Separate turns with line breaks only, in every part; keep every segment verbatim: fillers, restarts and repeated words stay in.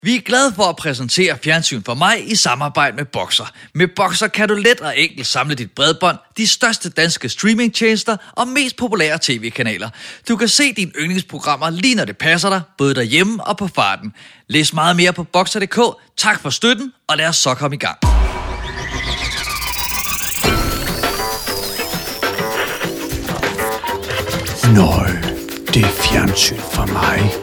Vi er glade for at præsentere Fjernsyn for mig i samarbejde med Boxer. Med Boxer kan du let og enkelt samle dit bredbånd, de største danske streamingtjenester og mest populære tv-kanaler. Du kan se dine yndlingsprogrammer lige når det passer dig, både derhjemme og på farten. Læs meget mere på boxer punktum d k. Tak for støtten, og lad os så komme i gang.
Nøj, det er fjernsyn for mig.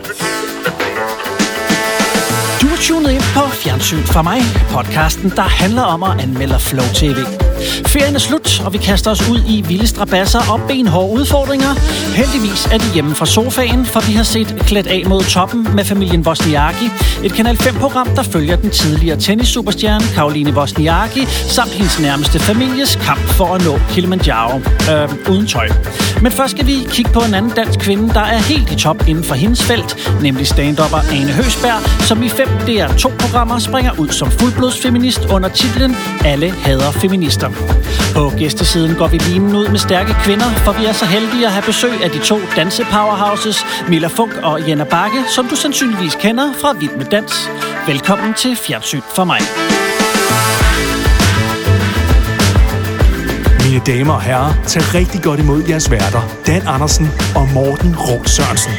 Du er tunet ind på Fjernsyn for mig, podcasten, der handler om at anmelde Flow T V. Ferien er slut, og vi kaster os ud i vilde strabasser og benhårde udfordringer. Heldigvis er de hjemme fra sofaen, for vi har set Klædt af mod toppen med familien Wozniacki. Et Kanal fem-program, der følger den tidligere tennissuperstjerne Caroline Wozniacki samt hendes nærmeste families kamp for at nå Kilimanjaro øh, uden tøj. Men først skal vi kigge på en anden dansk kvinde, der er helt i top inden for hendes felt, nemlig stand-upper Ane Høgsberg, som i fem D R to-programmer springer ud som fuldblodsfeminist under titlen Alle hader feminister. På gæstesiden går vi linen ud med stærke kvinder, for vi er så heldige at have besøg af de to danse-powerhouses, Milla Funk og Jenna Bakke, som du sandsynligvis kender fra Vild med Dans. Velkommen til Fjernsyn for mig.
Mine damer og herrer, tag rigtig godt imod jeres værter, Dan Andersen og Morten Råd Sørensen.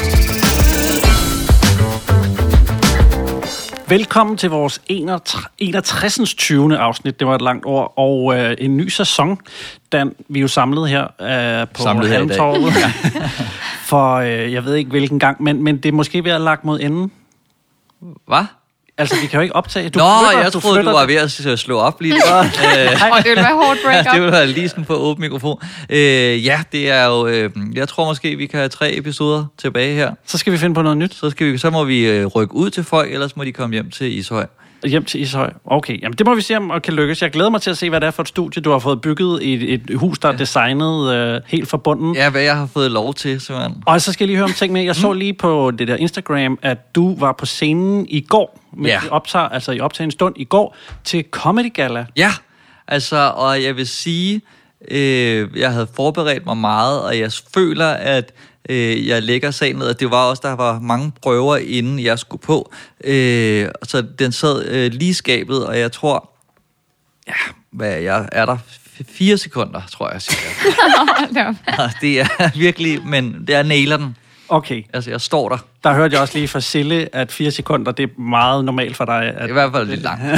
Velkommen til vores enogtres. tyvende afsnit, det var et langt ord, og øh, en ny sæson, Dan, vi er jo samlet her øh, på Halmtorvet. For øh, jeg ved ikke hvilken gang, men, men det er måske ved at lagt mod enden.
Hvad?
Altså, vi kan jo ikke optage. Du
Nå,
flytter,
jeg
du
troede,
flytter.
du var ved at slå op lige der.
Og det ville være hårdt break-up.
Det ville være lige sådan på åben mikrofon. Øh, ja, det er jo... Øh, jeg tror måske, vi kan have tre episoder tilbage her.
Så skal vi finde på noget nyt.
Så, skal vi, så må vi øh, rykke ud til folk, ellers må de komme hjem til Ishøj.
Hjem til Ishøj. Okay, jamen det må vi se, om kan lykkes. Jeg glæder mig til at se, hvad det er for et studie, du har fået bygget i et, et hus, der er designet øh, helt fra bunden.
Ja, hvad jeg har fået lov til, simpelthen.
Og så skal jeg lige høre om ting med. Jeg så lige på det der Instagram, at du var på scenen i går, med
Ja.
optager, altså i optagende stund i går, til Comedy Gala.
Ja, altså, og jeg vil sige, øh, jeg havde forberedt mig meget, og jeg føler, at øh, jeg lægger sagen ned, og det var også, der var mange prøver, inden jeg skulle på. Øh, så den sad øh, lige skabet, og jeg tror, ja, hvad er jeg, er der fire sekunder, tror jeg, siger jeg. Det er virkelig, men det er nailer den.
Okay.
Altså, jeg står der.
Der hørte jeg også lige fra Sille, at fire sekunder, det er meget normalt for dig. At...
I hvert fald lidt langt.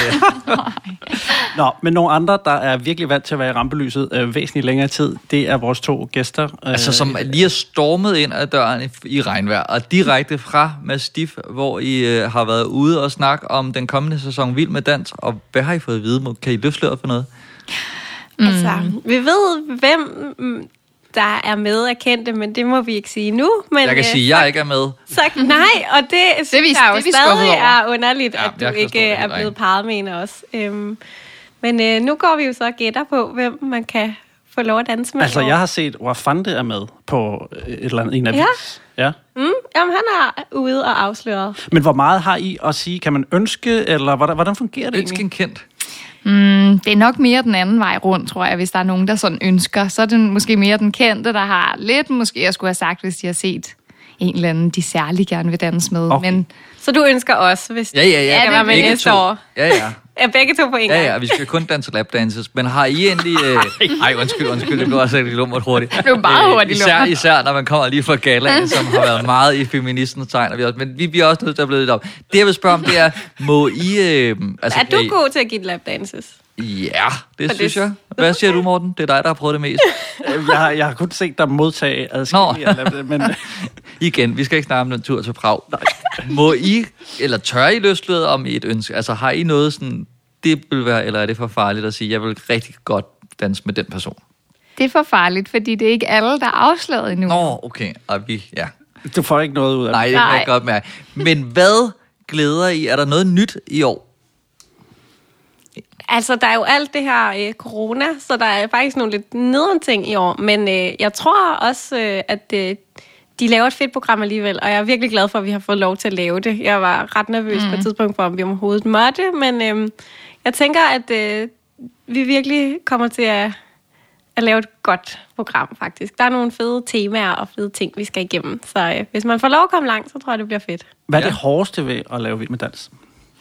Nå, men nogle andre, der er virkelig vant til at være i rampelyset øh, væsentligt længere tid, det er vores to gæster. Øh,
Altså, som lige er stormet ind ad døren i, i regnvejr, og direkte fra Mastiff, hvor I øh, har været ude og snakke om den kommende sæson Vild med Dans, og hvad har I fået at vide? Kan I løfte for noget?
Mm.
Altså, vi ved, hvem der er med af kendte, men det må vi ikke sige nu. Men,
Jeg kan sige, at jeg ikke er med.
Så, nej, og det, det synes
vi-
jeg jo
det er vi
stadig
skuffet over.
er underligt,
Ja,
at du
jeg kan
ikke
forstå det
er
helt
blevet
rigtigt.
parret med en af os. Øhm, men øh, nu går vi jo så og gætter på, hvem man kan få lov at danse med.
Altså, jeg har set, Wafande er med på et eller andet, en af
Ja.
ja.
Mm, jamen, han er ude og afsløret.
Men hvor meget har I at sige? Kan man ønske, eller hvordan, hvordan fungerer det
Ønsken
egentlig?
kendt.
Mm, det er nok mere den anden vej rundt, tror jeg, hvis der er nogen, der sådan ønsker. Så er det måske mere den kendte, der har lidt, måske jeg skulle have sagt, hvis de har set en eller anden, de særlig gerne vil danse med.
Okay.
Men
Så du ønsker også, hvis
Ja, ja, ja.
det skal være med
Begge
næste
to.
år.
Ja, ja.
Er begge to på en
Ja,
gang?
ja, vi skal kun danse lapdances. Men har I endelig... Øh... Ej, undskyld, undskyld, det blev også lidt lummert hurtigt.
Det blev meget hurtigt
især,
lummert.
især, når man kommer lige fra galaen, som har været meget i feministens tegn. Og vi også, men vi bliver også nødt til at blive lidt op. Det, jeg vil spørge om, det er, må I... Øh... Altså,
Er du
kan I-
god til at give lapdances?
Ja, det
det-
synes jeg. Hvad siger du, Morten? Det er dig, der har prøvet det mest.
Jeg har, jeg har kun set dig modtage adskillige, men
Igen, vi skal ikke snakke om den tur til Prag. Må I, eller tør I løslede om et ønske? Altså, har I noget sådan, det vil være, eller er det for farligt at sige, jeg vil rigtig godt danse med den person?
det er for farligt, fordi det er ikke alle, der er afsløret endnu.
Nå, okay. Og vi, ja.
du får ikke noget ud af
Nej, det kan jeg godt mærke. Men hvad glæder I? Er der noget nyt i år?
Altså, der er jo alt det her øh, corona, så der er faktisk nogle lidt nederen ting i år. Men øh, jeg tror også, øh, at øh, de laver et fedt program alligevel, og jeg er virkelig glad for, at vi har fået lov til at lave det. Jeg var ret nervøs mm. på et tidspunkt for, om vi overhovedet måtte, men øh, jeg tænker, at øh, vi virkelig kommer til at at lave et godt program, faktisk. Der er nogle fede temaer og fede ting, vi skal igennem. Så øh, hvis man får lov at komme langt, så tror jeg, det bliver fedt.
Hvad er
Ja.
det hårdeste ved at lave Vild med Dans?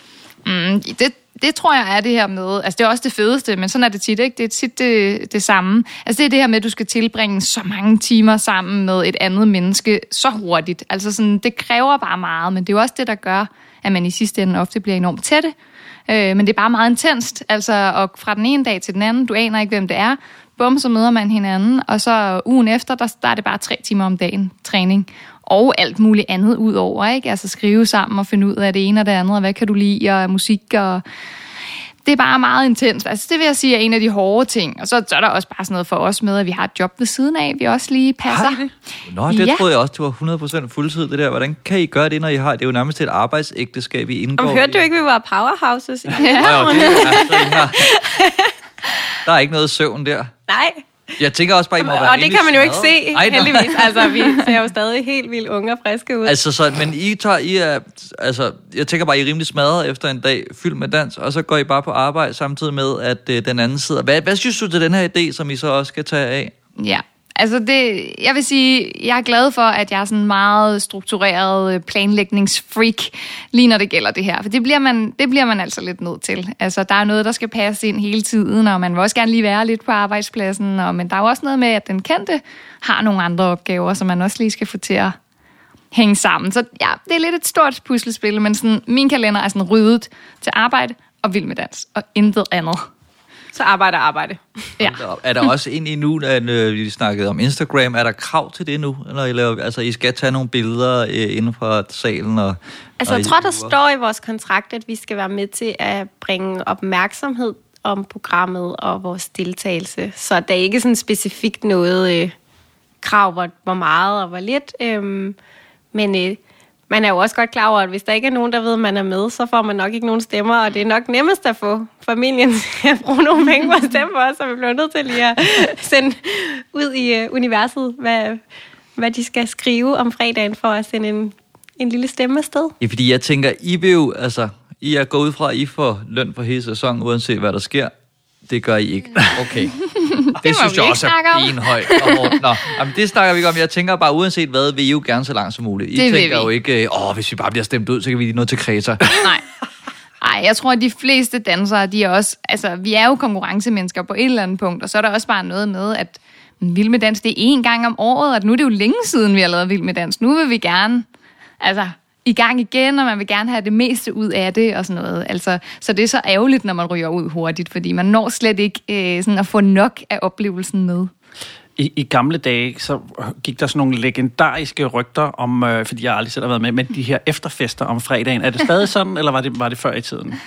Mm, det, det tror jeg er det her med, altså det er også det fedeste, men sådan er det tit, ikke? Det er tit det, det samme. Altså det er det her med, at du skal tilbringe så mange timer sammen med et andet menneske så hurtigt. Altså sådan, det kræver bare meget, men det er jo også det, der gør, at man i sidste ende ofte bliver enormt tætte. Øh, men det er bare meget intenst, altså og fra den ene dag til den anden, du aner ikke, hvem det er. Bum, så møder man hinanden, og så ugen efter, der, der er det bare tre timer om dagen træning. Og alt muligt andet ud over, ikke? Altså skrive sammen og finde ud af det ene og det andet, og hvad kan du lide, og musik, og det er bare meget intenst. Altså det vil jeg sige er en af de hårde ting. Og så, så er der også bare sådan noget for os med, at vi har et job ved siden af, vi også lige passer.
Har I det?
Nå, det
Ja.
troede jeg også, det var hundrede procent fuldtid, det der. Hvordan kan I gøre det, når I har... Det er jo nærmest et arbejdsægteskab, I indgår
Og hørte
i.
du ikke, vi var powerhouses? Ja.
Nå, jo, det er, altså, I har... Der er ikke noget søvn der.
Nej.
Jeg tænker også bare, I må være
Og det kan man jo ikke
rimelig
se,
smadret. Ej, nå.
heldigvis. Altså, vi ser jo stadig helt vildt unge og friske ud.
Altså, så, men I tager, I er, altså, jeg tænker bare, I er rimelig smadret efter en dag fyldt med dans, og så går I bare på arbejde samtidig med, at øh, den anden sidder. Hvad, hvad synes du til den her idé, som I så også skal tage af?
Ja, altså det, jeg vil sige, jeg er glad for, at jeg er sådan meget struktureret planlægningsfreak, lige når det gælder det her. For det bliver man, det bliver man altså lidt nødt til. Altså, der er noget, der skal passe ind hele tiden, og man vil også gerne lige være lidt på arbejdspladsen. Og, men der er jo også noget med, at den kendte har nogle andre opgaver, som man også lige skal få til at hænge sammen. Så ja, det er lidt et stort puslespil, men sådan, min kalender er sådan ryddet til arbejde og Vild med Dans, og intet andet.
Så arbejde og arbejde.
Ja.
Er der også ind i nu, at øh, vi snakkede om Instagram, er der krav til det nu? Når I, laver, altså, I skal tage nogle billeder øh, inden for salen? Og,
Altså,
og
jeg
I-
tror, der står i vores kontrakt, at vi skal være med til at bringe opmærksomhed om programmet og vores deltagelse. Så der er ikke sådan specifikt noget øh, krav, hvor, hvor meget og hvor lidt. Øhm, men øh, man er jo også godt klar over, at hvis der ikke er nogen, der ved, at man er med, så får man nok ikke nogen stemmer, og det er nok nemmest at få familien til at bruge nogle penge på at stemme for os, så vi bliver nødt til lige at sende ud i øh, universet, hvad, hvad de skal skrive om fredagen for at sende en, en lille stemme afsted.
Ja, fordi jeg tænker, I vil jo, altså, I er gået ud fra, at I får løn for hele sæsonen, uanset hvad der sker. Det gør I ikke. Okay. Det, det synes
vi
jeg
ikke
også
snakke
er
om.
benhøjt og hårdt. Nå, jamen, det snakker vi ikke om. Jeg tænker bare, uanset hvad, vil I jo gerne så langt som muligt. I
Det vil
tænker
vi.
jo ikke, åh, hvis vi bare bliver stemt ud, så kan vi lige nå til Kreta.
Nej. Ej, jeg tror, at de fleste dansere, de er også... Altså, vi er jo konkurrencemennesker på et eller andet punkt, og så er der også bare noget med, at Vild med Dans, det er én gang om året, og nu er det jo længe siden, vi har lavet Vild med Dans. Nu vil vi gerne... Altså, i gang igen, og man vil gerne have det meste ud af det, og sådan noget. Altså, så det er så ærgerligt, når man ryger ud hurtigt, fordi man når slet ikke øh, sådan at få nok af oplevelsen med.
I, I gamle dage, så gik der sådan nogle legendariske rygter om, øh, fordi jeg aldrig selv har været med, men de her efterfester om fredagen. Er det stadig sådan, eller var det, var det før i tiden?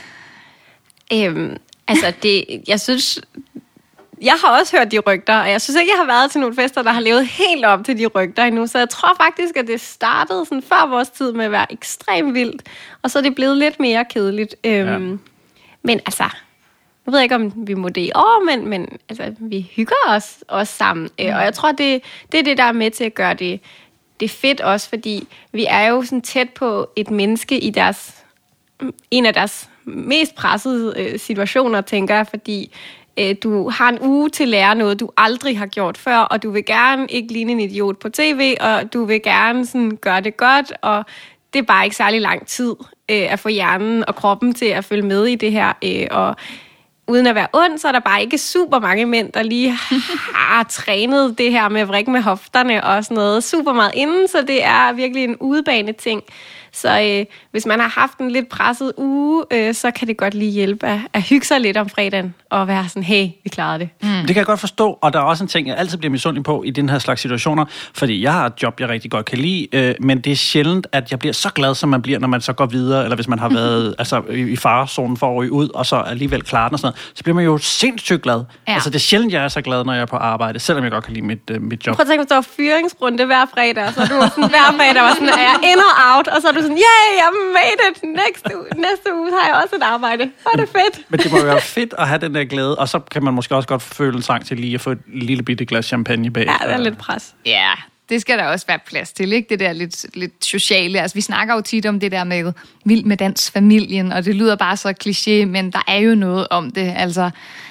Øhm, altså, det, jeg synes... Jeg har også hørt de rygter, og jeg synes ikke, jeg har været til nogle fester, der har levet helt op til de rygter endnu. Så jeg tror faktisk, at det startede sådan før vores tid med at være ekstremt vildt, og så er det blevet lidt mere kedeligt. Øhm, ja. Men altså, jeg ved ikke, om vi må det i år, men, men altså, vi hygger os også sammen. Mm. Og jeg tror, det, det er det, der er med til at gøre det, det fedt også, fordi vi er jo sådan tæt på et menneske i deres, en af deres mest pressede øh, situationer, tænker jeg, fordi du har en uge til at lære noget, du aldrig har gjort før, og du vil gerne ikke ligne en idiot på tv, og du vil gerne sådan gøre det godt, og det er bare ikke særlig lang tid øh, at få hjernen og kroppen til at følge med i det her. Øh, og uden at være ond, så er der bare ikke super mange mænd, der lige har trænet det her med at vrikke med hofterne og sådan noget super meget inden, så det er virkelig en udebane ting. Så øh, hvis man har haft en lidt presset uge, øh, så kan det godt lige hjælpe at, at hygge sig lidt om fredagen og være sådan, hey, vi klarede det. Mm.
Det kan jeg godt forstå, og der er også en ting, jeg altid bliver misundelig på i den her slags situationer, fordi jeg har et job, jeg rigtig godt kan lide, øh, men det er sjældent, at jeg bliver så glad, som man bliver, når man så går videre, eller hvis man har været altså, i, i farezonen for at ryge ud, og så alligevel klarer den og sådan noget, så bliver man jo sindssygt glad. Ja. Altså det er sjældent, jeg er så glad, når jeg er på arbejde, selvom jeg godt kan lide mit, øh, mit job.
Prøv at tænke, hvis der var fyringsrunde hver fredag, så du var sådan, hver fredag var sådan, er jeg in og out, og så er du sådan, yay, jeg made it, næste uge, næste uge har jeg også et arbejde. Hvor er det fedt.
Men det må jo være fedt at have den der glæde, og så kan man måske også godt føle en sang til lige at få et lille bitte glas champagne bag.
Ja, det er lidt pres.
Ja, det skal der også være plads til, ikke? Det der lidt, lidt sociale. Altså, vi snakker jo tit om det der med Vild med Dans familien, og det lyder bare så kliché, men der er jo noget om det. Altså,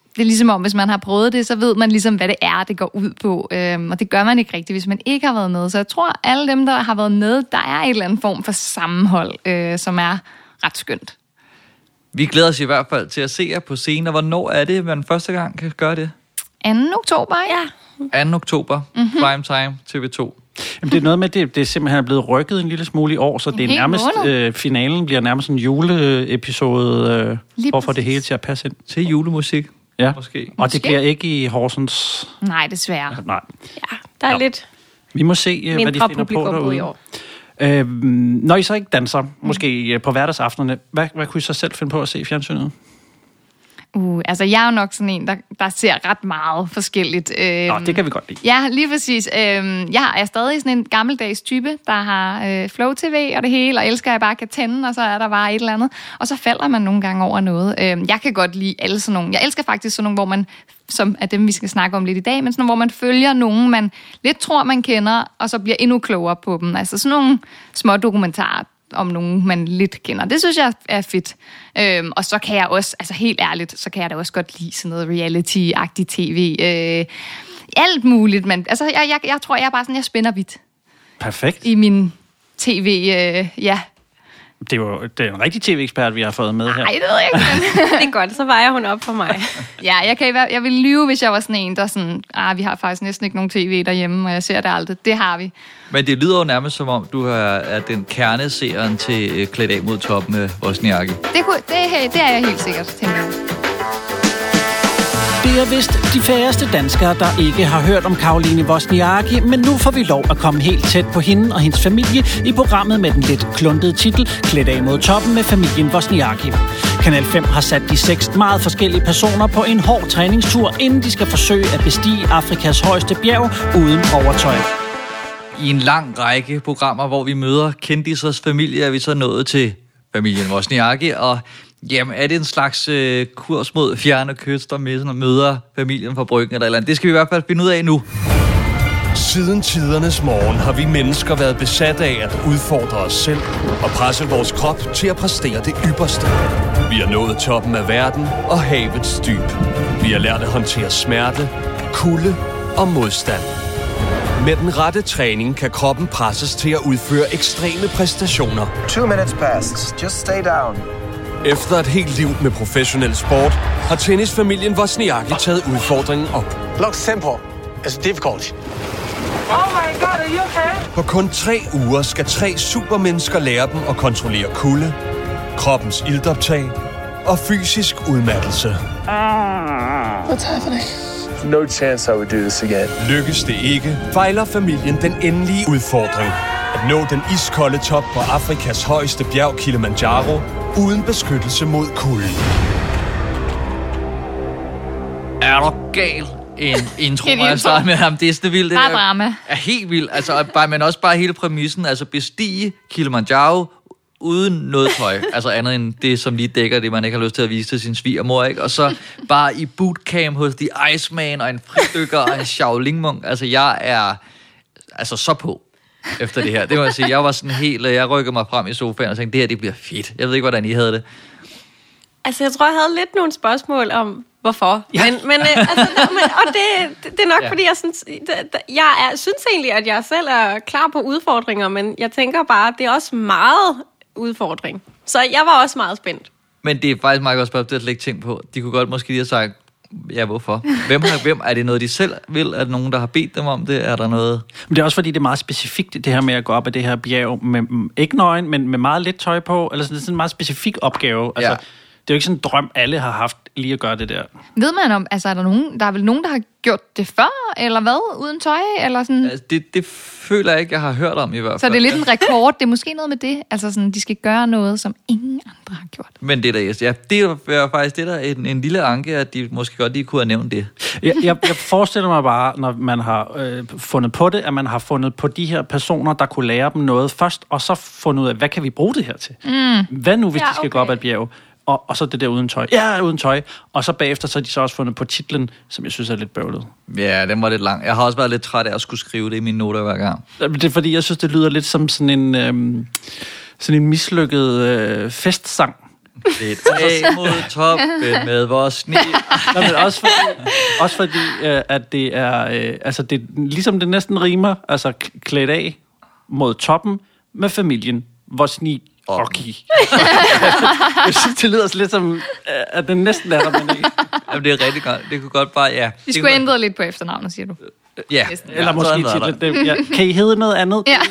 det er ligesom om, hvis man har prøvet det, så ved man ligesom, hvad det er, det går ud på. Øhm, og det gør man ikke rigtigt, hvis man ikke har været med. Så jeg tror, alle dem, der har været med, der er en eller anden form for sammenhold, øh, som er ret skønt.
Vi glæder os i hvert fald til at se jer på scenen. Og hvornår er det, man første gang kan gøre det?
anden oktober, ja.
anden oktober, mm-hmm. Prime Time, T V to.
Jamen, det er noget med, det, det er simpelthen blevet rykket en lille smule i år, så det er nærmest, øh, finalen bliver nærmest en juleepisode, øh, for at få det hele til at passe ind.
Til julemusik,
ja.
måske.
Og det
Måske.
bliver ikke i Horsens.
Nej, desværre.
Nej.
Ja, der er
Ja.
lidt
Vi må se, øh, hvad de
mindre
finder på
publikum på i
derude.
år.
Øh, når I så ikke danser, måske øh, på hverdagsaftenerne, hvad, hvad kunne I så selv finde på at se i fjernsynet?
Uh, altså, jeg er jo nok sådan en, der, der ser ret meget forskelligt. Øhm,
Nå, det kan vi godt lide.
Ja, lige præcis. Øhm, jeg er stadig sådan en gammeldags type, der har øh, Flow T V og det hele, og elsker, at jeg bare kan tænde, og så er der bare et eller andet. Og så falder man nogle gange over noget. Øhm, jeg kan godt lide alle sådan nogle. Jeg elsker faktisk sådan nogle, hvor man, som er dem, vi skal snakke om lidt i dag, men sådan nogle, hvor man følger nogen, man lidt tror, man kender, og så bliver endnu klogere på dem. Altså sådan nogle små dokumentarer om nogen, man lidt kender. Det synes jeg er fedt. Øhm, og så kan jeg også, altså helt ærligt, så kan jeg da også godt lide sådan noget reality-agtigt tv. Øh, alt muligt, men altså, jeg, jeg, jeg tror, jeg er bare sådan, jeg spænder vidt
Perfekt.
i min tv, øh, ja.
Det er jo det er en rigtig tv-ekspert, vi har fået med her.
Ej, det ved jeg ikke.
Det er godt, så vejer hun op for mig.
Ja, jeg, kan, i hvert- jeg vil lyve, hvis jeg var sådan en, der sådan, ah, vi har faktisk næsten ikke nogen tv derhjemme, og jeg ser det aldrig. Det har vi.
Men det lyder jo nærmest som om, du er, er den kerneseeren til øh, Klædt af mod toppen med Wozniacki.
Det, kunne, det, det er jeg helt sikkert, tænker jeg.
Det er vist de færreste danskere, der ikke har hørt om Caroline Wozniacki, men nu får vi lov at komme helt tæt på hende og hendes familie i programmet med den lidt kluntede titel Klædt af mod toppen med familien Wozniacki. Kanal fem har sat de seks meget forskellige personer på en hård træningstur, inden de skal forsøge at bestige Afrikas højeste bjerg uden overtøj.
I en lang række programmer, hvor vi møder kendisers familie, er vi så nået til familien Wozniacki, og jamen, er det en slags øh, kurs mod fjerne kyster med sådan, møder familien fra Bryggen eller eller andet? Det skal vi i hvert fald finde ud af nu.
Siden tidernes morgen har vi mennesker været besat af at udfordre os selv og presse vores krop til at præstere det ypperste. Vi har nået toppen af verden og havets dyb. Vi har lært at håndtere smerte, kulde og modstand. Med den rette træning kan kroppen presses til at udføre ekstreme præstationer.
Two minutes past. Just stay down.
Efter et helt liv med professionel sport, har tennisfamilien Wozniacki taget udfordringen op.
Looks simple. It's difficult. Oh my God, are you okay?
På kun tre uger skal tre supermennesker lære dem at kontrollere kulde, kroppens iltoptag og fysisk udmattelse.
What's happening? No chance I would do this again.
Lykkes det ikke, fejler familien den endelige udfordring. At nå den iskolde top på Afrikas højeste bjerg Kilimanjaro, uden beskyttelse mod kulden.
Er du gal? En intro,
En
må jeg
intro.
starte med ham. Det er sådan vildt. Det
Bare
der
drama.
er helt vildt. Altså, bare, men også bare hele præmissen. Altså bestige Kilimanjaro uden noget tøj. Altså andet end det, som lige dækker det, man ikke har lyst til at vise til sin svigermor, ikke? Og så bare i bootcamp hos The Iceman og en fridykker og en Shaolin-munk. Altså, jeg er altså så på efter det her. Det må jeg sige. Jeg var sådan helt... Jeg rykkede mig frem i sofaen og tænkte, det her, det bliver fedt. Jeg ved ikke, hvordan I havde det.
Altså, jeg tror, jeg havde lidt nogle spørgsmål om, hvorfor. Ja. Men, men, øh, altså, men, og det, det, det er nok,
Ja.
ja. fordi jeg, synes, det, jeg er, synes egentlig, at jeg selv er klar på udfordringer, men jeg tænker bare, det er også meget udfordring. Så jeg var også meget spændt.
Men det er faktisk meget godt spørgsmål, det har jeg slet ikke tænkt på. De kunne godt måske lige have sagt, ja, hvorfor? Hvem har hvem? Er det noget, de selv vil? Er der nogen, der har bedt dem om det? Er der noget?
Men det er også fordi, det er meget specifikt, det her med at gå op ad det her bjerg med mm, ikke nøgen, men med meget lidt tøj på. Eller sådan, det er sådan en meget specifik opgave. Altså,
Ja.
det er jo ikke sådan en drøm, alle har haft lige at gøre det der.
Ved man om, altså er der nogen, der er vel nogen, der har gjort det før, eller hvad, uden tøj, eller sådan?
Altså, det, det føler jeg ikke, jeg har hørt om i hvert fald.
Så det er lidt en rekord, det er måske noget med det, altså sådan, de skal gøre noget, som ingen andre har gjort.
Men det der, ja, det er faktisk det der en, en lille anke, at de måske godt lige kunne have nævnt det.
Jeg, jeg, jeg forestiller mig bare, når man har øh, fundet på det, at man har fundet på de her personer, der kunne lære dem noget først, og så fundet ud af, hvad kan vi bruge det her til? Mm. Hvad nu, hvis
Ja,
de skal
okay.
gå op ad et bjerg? Og, og så det der uden tøj. Ja, uden tøj. Og så bagefter, så har de så også fundet på titlen, som jeg synes er lidt bøvlet.
Ja, den var lidt lang. Jeg har også været lidt træt af at skulle skrive det i mine noter hver gang.
Det er fordi, jeg synes, det lyder lidt som sådan en, øhm, sådan en mislykket øh, festsang.
Lidt af mod toppen med vores sne.
Nå, men også fordi, også fordi øh, at det er, øh, altså det, ligesom det næsten rimer, altså k- klædt af mod toppen med familien, hvor sni okay. Jeg synes, det lyder lidt som, øh, at det næsten er der, men ikke.
Jamen, det er rigtig godt. Det kunne godt bare, ja.
Vi skulle ændre lidt på efternavnet, siger du.
Ja.
Eller
ja,
måske titlen. Det, ja. Kan I hedde noget andet?
Ja.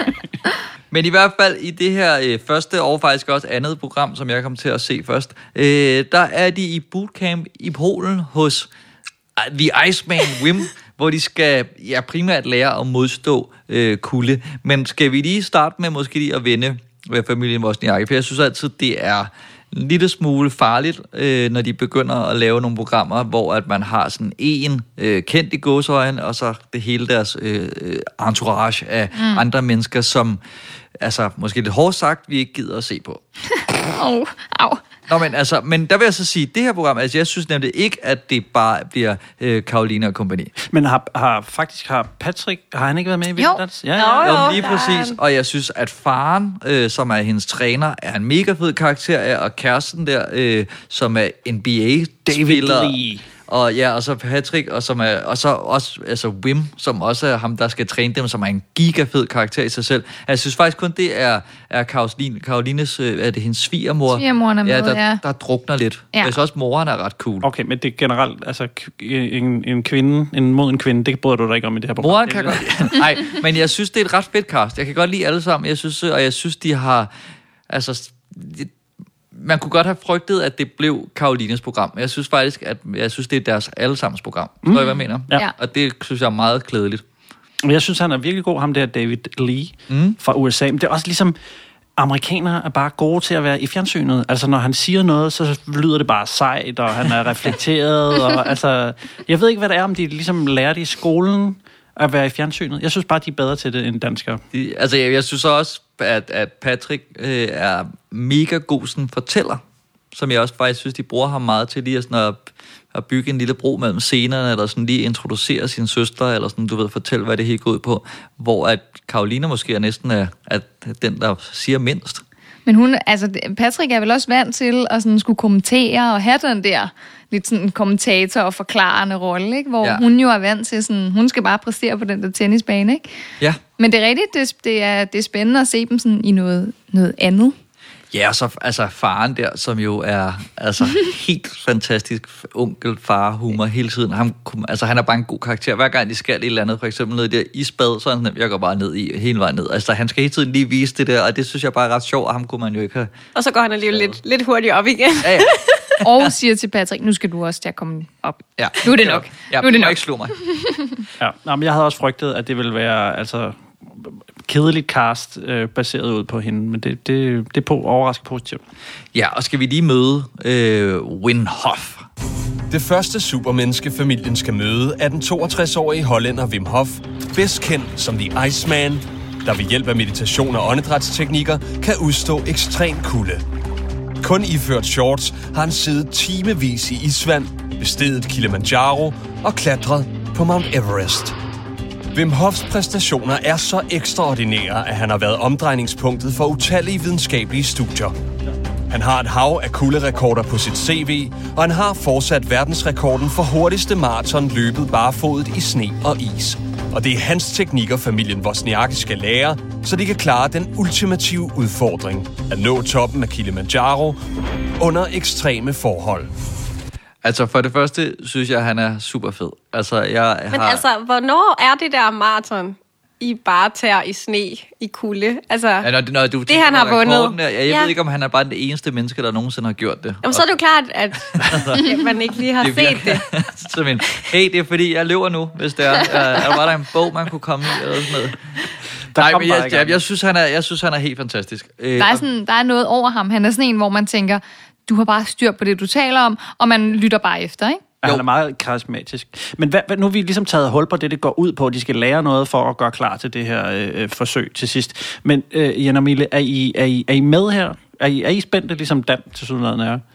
Men i hvert fald i det her øh, første og faktisk også andet program, som jeg kom til at se først, øh, der er de i bootcamp i Polen hos uh, The Iceman Wim, hvor de skal ja, primært lære at modstå øh, kulde. Men skal vi lige starte med måske lige at vende ved familien Wozniacki, for jeg synes altid, det er en lille smule farligt, øh, når de begynder at lave nogle programmer, hvor at man har sådan en øh, kendt i gåseøjne, og så det hele deres øh, entourage af mm. andre mennesker, som, altså måske lidt hårdt sagt, vi ikke gider at se på.
Au, au.
Nå, men altså, men der vil jeg så sige, det her program, altså jeg synes nemlig ikke, at det bare bliver øh, Caroline og kompagni.
Men har, har faktisk har Patrick, har han ikke været med i Vild Dans?
Jo.
Ja, ja.
Jo, lige præcis. Og jeg synes, at faren, øh, som er hendes træner, er en mega fed karakter, og kæresten der, øh, som er N B A-spiller.
David Lee.
Og ja, og så Patrick, og, som er, og så også altså Wim, som også er ham, der skal træne dem, som er en gigafed karakter i sig selv. Jeg synes faktisk kun, det er, er Caroline, Carolines, øh, er det hendes svigermor?
Svigermoren er med,
ja, der,
ja.
der drukner lidt.
Ja.
Jeg synes også, moren er ret cool.
Okay, men det er generelt, altså en, en kvinde, en mod en kvinde, det bryder du dig ikke om i det her program.
Moren kan godt... Nej, men jeg synes, det er et ret fedt cast. Jeg kan godt lide alle sammen. Jeg synes, og jeg synes, de har... Altså... Det, man kunne godt have frygtet, at det blev Carolines program. Jeg synes faktisk, at jeg synes, det er deres allesammens program. Mm. Tror I, hvad jeg mener?
Ja.
Og det synes jeg er meget klædeligt.
Jeg synes, han er virkelig god, ham der David Lee mm. fra U S A. Men det er også ligesom, amerikanere er bare gode til at være i fjernsynet. Altså, når han siger noget, så lyder det bare sejt, og han er reflekteret. og, altså, jeg ved ikke, hvad det er, om de ligesom lærer det i skolen at være i fjernsynet. Jeg synes bare, de er bedre til det end danskere.
De, altså, jeg, jeg synes også, at, at Patrick øh, er mega god sådan fortæller, som jeg også faktisk synes, de bruger ham meget til lige at, sådan at, at bygge en lille bro mellem scenerne, eller sådan lige introducere sin søster, eller sådan, du ved, fortælle, hvad det helt går ud på, hvor at Caroline måske er næsten er, at den, der siger mindst.
Men hun, altså, Patrick er vel også vant til at sådan skulle kommentere og have den der lidt sådan kommentator og forklarende rolle, ikke? Hvor ja. hun jo er vant til sådan, hun skal bare præstere på den der tennisbane, ikke?
Ja.
Men det er rigtigt, det, det, er, det er spændende at se dem sådan i noget, noget andet.
Ja, og så altså faren der, som jo er altså helt fantastisk onkel, far, humor hele tiden. Han, altså, han er bare en god karakter. Hver gang de skal et eller andet, for eksempel ned i det isbad, så er han sådan, jeg går bare ned i hele vejen ned. Altså, han skal hele tiden lige vise det der, og det synes jeg bare er ret sjovt, og ham kunne man jo ikke have.
Og så går han alligevel lidt, lidt hurtigt op igen.
Ja, ja.
Og siger til Patrick, nu skal du også til at komme op.
Ja.
Nu er det nok.
Ja,
nu er det nok.
ikke slå mig.
Ja, nå, men jeg havde også frygtet, at det ville være altså kedeligt cast øh, baseret ud på hende, men det, det, det er på overraskende positivt.
Ja, og skal vi lige møde øh, Wim Hof.
Det første supermenneske, familien skal møde, er den toogtres-årige hollænder Wim Hof, bedst kendt som The Iceman, der ved hjælp af meditation og åndedrætsteknikker kan udstå ekstrem kulde. Kun iført shorts har han siddet timevis i isvand, besteget Kilimanjaro og klatret på Mount Everest. Wim Hofs præstationer er så ekstraordinære, at han har været omdrejningspunktet for utallige videnskabelige studier. Han har et hav af kulderekorder på sit C V, og han har fortsat verdensrekorden for hurtigste maraton løbet barefodet i sne og is. Og det er hans teknikker, familien Wozniacki skal lære, så de kan klare den ultimative udfordring at nå toppen af Kilimanjaro under ekstreme forhold.
Altså, for det første synes jeg, at han er super fed. Altså, jeg
Men
har...
altså, hvornår er det der maraton i bare tær i sne, i kulde? Altså,
Ja, når, når du
det han har vundet.
Der, ja, jeg
Ja.
ved ikke, om han er bare den eneste menneske, der nogensinde har gjort det.
Jamen, så er det jo klart, at ja, man ikke lige har
Det
set det.
Simpelthen, hey, det er fordi, jeg løber nu, hvis det er. Er, er der bare der en bog, man kunne komme i? Eller sådan noget? Nej,
kom
men
bare
jeg,
i gang.
jeg, jeg, synes, han er, jeg synes, han er helt fantastisk. Øh,
Der er,
og-
sådan, der er noget over ham. Han er sådan en, hvor man tænker, du har bare styr på det, du taler om, og man lytter bare efter, ikke?
Ja, han er meget karismatisk. Men hvad, hvad, nu har vi ligesom taget hul på det, det går ud på. De skal lære noget for at gøre klar til det her øh, forsøg til sidst. Men øh, Jan og Mille, er I, er, I, er I med her? Er I, er I spændte, ligesom Dan til sådan noget er?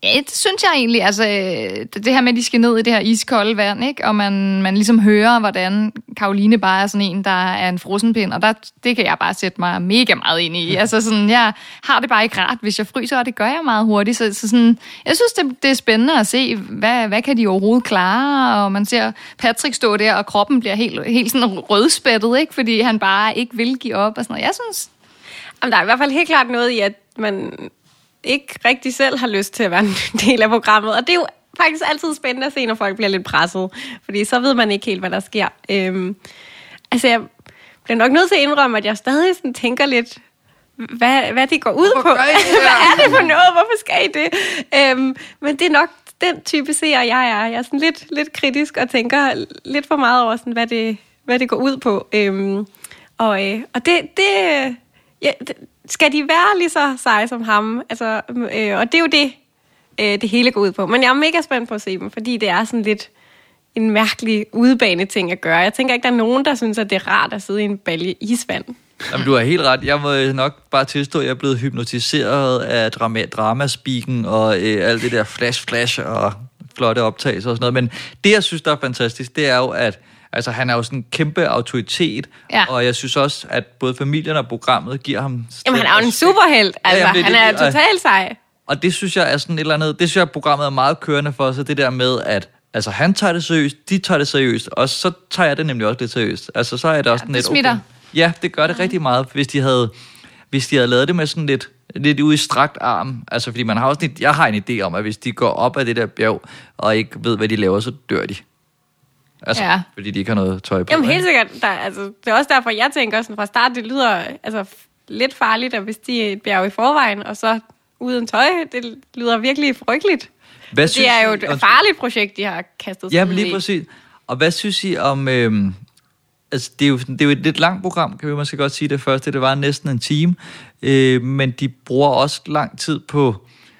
Ja, det synes jeg egentlig. Altså, det her med, at de skal ned i det her iskolde vand, ikke? Og man, man ligesom hører, hvordan Karoline bare er sådan en, der er en frossenpind, og der, det kan jeg bare sætte mig mega meget ind i. Altså, sådan, jeg har det bare ikke rart, hvis jeg fryser, og det gør jeg meget hurtigt. Så, så sådan, jeg synes, det, det er spændende at se, hvad, hvad kan de overhovedet klare, og man ser Patrick stå der, og kroppen bliver helt, helt sådan rødspættet, ikke? Fordi han bare ikke vil give op, og sådan noget. Jeg synes...
Jamen, der er i hvert fald helt klart noget i, at man ikke rigtig selv har lyst til at være en del af programmet. Og det er jo faktisk altid spændende at se, når folk bliver lidt presset. Fordi så ved man ikke helt, hvad der sker. Øhm, altså, jeg bliver nok nødt til at indrømme, at jeg stadig sådan tænker lidt, hvad, hvad det går ud på. Hvad er det for noget? Hvorfor skal I det? Øhm, men det er nok den type seer, jeg er. Jeg er sådan lidt, lidt kritisk og tænker lidt for meget over, sådan, hvad, det, hvad det går ud på. Øhm, og, øh, og det... det Ja, skal de være lige så seje som ham? Altså, øh, og det er jo det, øh, det hele går ud på. Men jeg er mega spændt på at se dem, fordi det er sådan lidt en mærkelig udebane ting at gøre. Jeg tænker ikke, der er nogen, der synes, at det er rart at sidde i en balje isvand.
Jamen, du har helt ret. Jeg må nok bare tilstå, at jeg er blevet hypnotiseret af drama, dramaspeaken og øh, alt det der flash-flash og flotte optagelser og sådan noget. Men det, jeg synes, der er fantastisk, det er jo, at altså, han er jo sådan en kæmpe autoritet, ja. Og jeg synes også, at både familien og programmet giver ham...
Jamen, han er jo en superhelt. Altså, ja, jamen, han er totalt sej.
Og det synes jeg er sådan et eller andet... Det synes jeg, at programmet er meget kørende for, så det der med, at altså, han tager det seriøst, de tager det seriøst, og så tager jeg det nemlig også lidt seriøst. Altså, så er det også
ja,
sådan lidt...
Det smitter.
Okay. Ja, det gør det ja. rigtig meget, hvis de havde... Hvis de havde lavet det med sådan lidt... lidt ude i strakt arm. Altså, fordi man har også et, jeg har en idé om, at hvis de går op ad det der bjerg, og ikke ved, hvad de laver, så dør de. Altså, ja. Fordi de ikke har noget tøj på.
Jamen helt sikkert. Der, altså, det er også derfor, jeg tænker sådan fra start, det lyder altså, lidt farligt, at hvis de er et bjerg i forvejen, og så uden tøj, det lyder virkelig frygteligt. Hvad det er jo et I, farligt projekt, de har kastet sig.
Jamen lige præcis. Og hvad synes I om... Øhm, altså, det er, jo, det er jo et lidt langt program, kan vi måske godt sige det første. Det var næsten en time. Øh, men de bruger også lang tid på...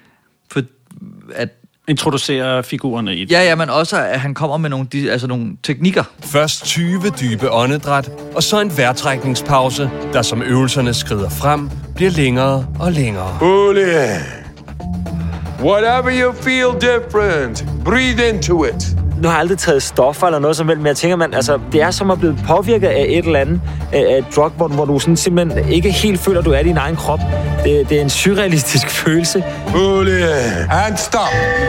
på at
introducere figurerne i det.
Ja, ja, men også, at han kommer med nogle, altså nogle teknikker.
Først tyve dybe åndedræt, og så en vejrtrækningspause, der som øvelserne skrider frem, bliver længere og længere.
Julie, whatever you feel different, breathe into it.
Nu har jeg aldrig taget stoffer eller noget som helst, men jeg tænker, man, altså, det er som at blive påvirket af et eller andet af et drug, hvor, hvor du sådan simpelthen ikke helt føler, at du er i din egen krop. Det, det er en surrealistisk følelse.
Julie, and stop.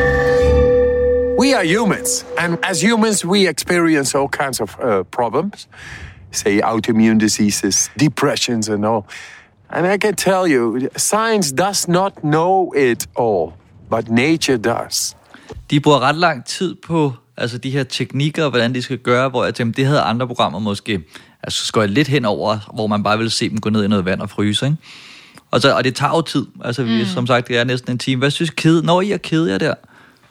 We are humans, and as humans, we experience all kinds of uh, problems. Say autoimmune diseases, depressions and all. And I can tell you, science does not know it all, but nature does.
De bruger ret lang tid på altså de her teknikker, hvordan de skal gøre, hvor jeg tænkte, det havde andre programmer måske altså skøjt lidt henover, hvor man bare ville se dem gå ned i noget vand og fryse, ikke? Og, så, og det tager jo tid. Altså, vi, mm. som sagt, det er næsten en time. Hvad synes kede, når I er kede jer der?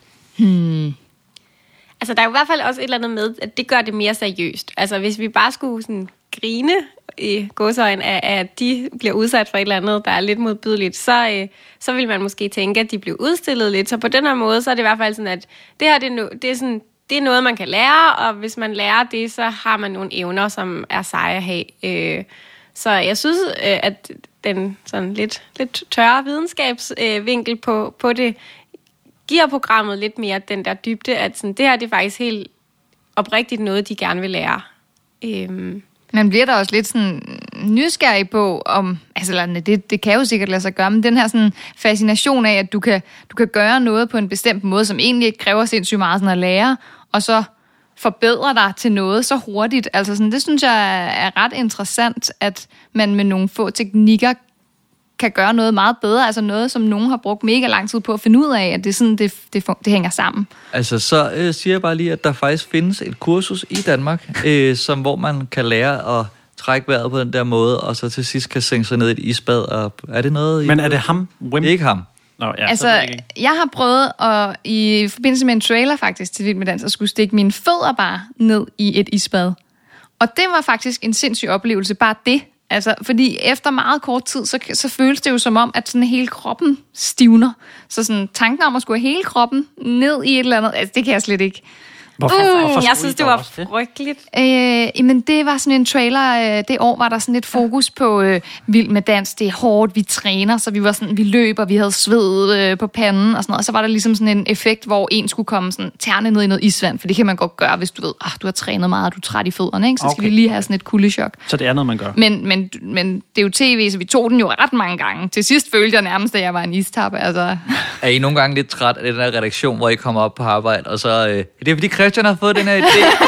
Hmm. Altså, der er jo i hvert fald også et eller andet med, at det gør det mere seriøst. Altså, hvis vi bare skulle sådan grine i gåseøjne af, at de bliver udsat for et eller andet, der er lidt modbydeligt, så, øh, så vil man måske tænke, at de bliver udstillet lidt. Så på den her måde, så er det i hvert fald sådan, at det her, det er, no- det er, sådan, det er noget, man kan lære, og hvis man lærer det, så har man nogle evner, som er seje at have. Øh, så jeg synes, øh, at den sådan lidt, lidt tørre videnskabsvinkel øh, på, på det, giver programmet lidt mere den der dybde, at sådan, det her det er faktisk helt oprigtigt noget, de gerne vil lære. Øhm.
Man bliver da også lidt sådan nysgerrig på, om, altså det, det kan jo sikkert lade sig gøre, men den her sådan fascination af, at du kan, du kan gøre noget på en bestemt måde, som egentlig ikke kræver sindssygt meget sådan at lære, og så forbedre dig til noget så hurtigt. Altså sådan, det synes jeg er ret interessant, at man med nogle få teknikker kan gøre noget meget bedre, altså noget, som nogen har brugt mega lang tid på at finde ud af, at det er sådan, det, det, det hænger sammen.
Altså, så øh, siger jeg bare lige, at der faktisk findes et kursus i Danmark, øh, som, hvor man kan lære at trække vejret på den der måde, og så til sidst kan sænke sig ned i et isbad. Og er det noget?
Men er det ham?
Wim? Ikke ham.
Nå, ja,
altså, jeg har prøvet at, i forbindelse med en trailer faktisk til Vild med Dans, at skulle stikke mine fødder bare ned i et isbad. Og det var faktisk en sindssyg oplevelse, bare det. Altså, fordi efter meget kort tid, så, så føles det jo som om, at sådan hele kroppen stivner. Så sådan tanken om at skulle have hele kroppen ned i et eller andet, altså det kan jeg slet ikke.
Hvorfor?
Uh,
Hvorfor
jeg
skulle
synes,
I
det
dog
var
også det?
frygteligt.
Øh, jamen, det var sådan en trailer. Øh, det år var der sådan lidt fokus på øh, Vild med dans. Det er hårdt, vi træner, så vi var sådan, vi løber, vi havde sved øh, på panden og sådan noget. Og så var der ligesom sådan en effekt, hvor en skulle komme sådan tærne ned i noget isvand, for det kan man godt gøre, hvis du ved, ah, du har trænet meget, og du er træt i fødderne, ikke? Så skal
Okay.
vi lige have sådan et kuldechok.
Så det er noget, man gør.
Men, men, men det er jo tv, så vi tog den jo ret mange gange. Til sidst følte jeg nærmest, at jeg var en istappe. Altså.
Er I nogle gange lidt træt af den der redaktion, hvor I kommer op på arbejde, og så... Øh, det er fordi Christian har fået den her idé.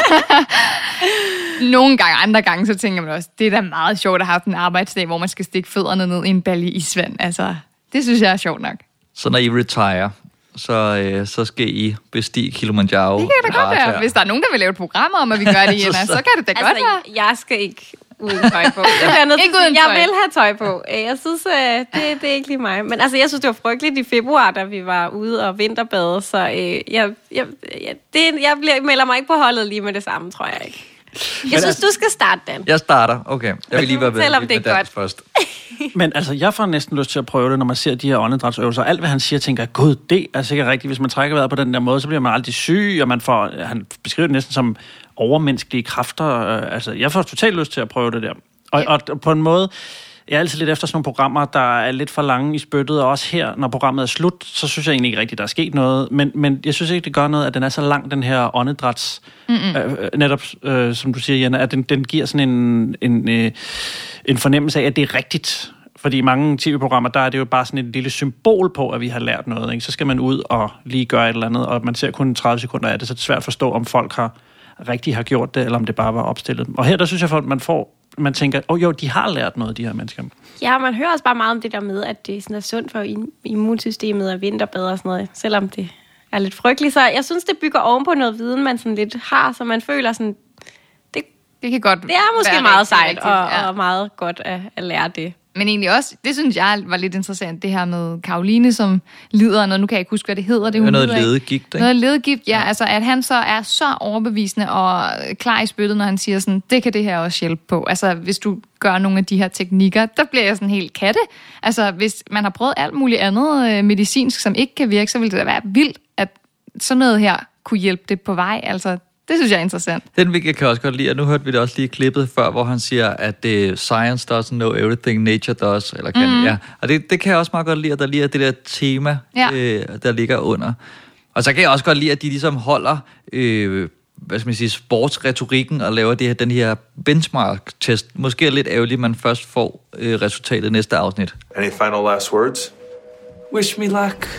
Nogle gange, andre gange, så tænker man også, det er da meget sjovt at have en arbejdsdag, hvor man skal stikke fødderne ned i en balje isvand. Altså, det synes jeg er sjovt nok.
Så når I retire, så, øh, så skal I bestige Kilimanjaro.
Det kan da godt være. Hvis der er nogen, der vil lave et program om, at vi gør det igen, så, så kan det da
Altså,
godt være.
jeg skal ikke uden tøj på. Det er nødt til
Ikke
at sige.
uden
Jeg
tøj.
vil have tøj på. Jeg synes, øh, det, det er ikke lige mig. Men altså, jeg synes, det var frygteligt i februar, da vi var ude og vinterbade. Så øh, jeg, jeg, jeg, det, jeg bliver, melder mig ikke på holdet lige med det samme, tror jeg ikke. Jeg synes, du skal starte, Dan.
Jeg starter. Okay. Jeg vil lige være
Fortæl, om
med,
det er
med dans
godt.
først.
Men altså, jeg får næsten lyst til at prøve det, når man ser de her åndedrætsøvelser. Alt, hvad han siger, tænker jeg, gud, det er sikkert rigtigt. Hvis man trækker vejret på den der måde, så bliver man aldrig syg, og man får, han beskriver det næsten som overmenneskelige kræfter. Altså, jeg får totalt lyst til at prøve det der. Og, og på en måde, jeg er altid lidt efter sådan nogle programmer, der er lidt for lange i spyttet, og også her, når programmet er slut, så synes jeg egentlig ikke rigtigt, der er sket noget. Men, men jeg synes ikke, det gør noget, at den er så lang, den her åndedræts... Øh, netop, øh, som du siger, Janne, at den, den giver sådan en, en, øh, en fornemmelse af, at det er rigtigt. Fordi i mange tv-programmer, der er det jo bare sådan et lille symbol på, at vi har lært noget. Ikke? Så skal man ud og lige gøre et eller andet, og man ser kun tredive sekunder af det, så det er svært at forstå, om folk har rigtig har gjort det, eller om det bare var opstillet. Og her, der synes jeg, at man får, man tænker, åh oh, jo, de har lært noget, de her mennesker.
Ja, man hører også bare meget om det der med, at det sådan er sundt for immunsystemet og vinterbade og sådan noget, selvom det er lidt frygteligt. Så jeg synes, det bygger oven på noget viden, man sådan lidt har, så man føler sådan, det,
Det kan godt
det er måske
være
meget
rigtig,
sejt
rigtigt,
og,
ja.
og meget godt at, at lære det.
Men egentlig også, det synes jeg var lidt interessant, det her med Karoline, som lider af noget, nu kan jeg ikke huske, hvad det hedder. Det, hun
noget
lider af.
ledegigt, ikke?
Noget ledegigt, ja, ja. Altså at han så er så overbevisende og klar i spyttet, når han siger sådan, det kan det her også hjælpe på. Altså hvis du gør nogle af de her teknikker, der bliver jeg sådan helt katte. Altså hvis man har prøvet alt muligt andet øh, medicinsk, som ikke kan virke, så ville det da være vildt, at sådan noget her kunne hjælpe det på vej. Altså det synes jeg er interessant.
Den vil jeg kan også godt lide, og nu hørte vi det også lige klippet før, hvor han siger, at uh, science doesn't know everything nature does, eller kan mm. ja. Og det, det kan jeg også meget godt lide, at der lige er det der tema,
ja.
øh, der ligger under. Og så kan jeg også godt lide, at de ligesom holder, øh, hvad skal man sige, sportsretorikken og laver det her, den her benchmark-test. Måske er lidt ærgerligt, at man først får øh, resultatet næste afsnit.
Any final last words?
Wish me luck.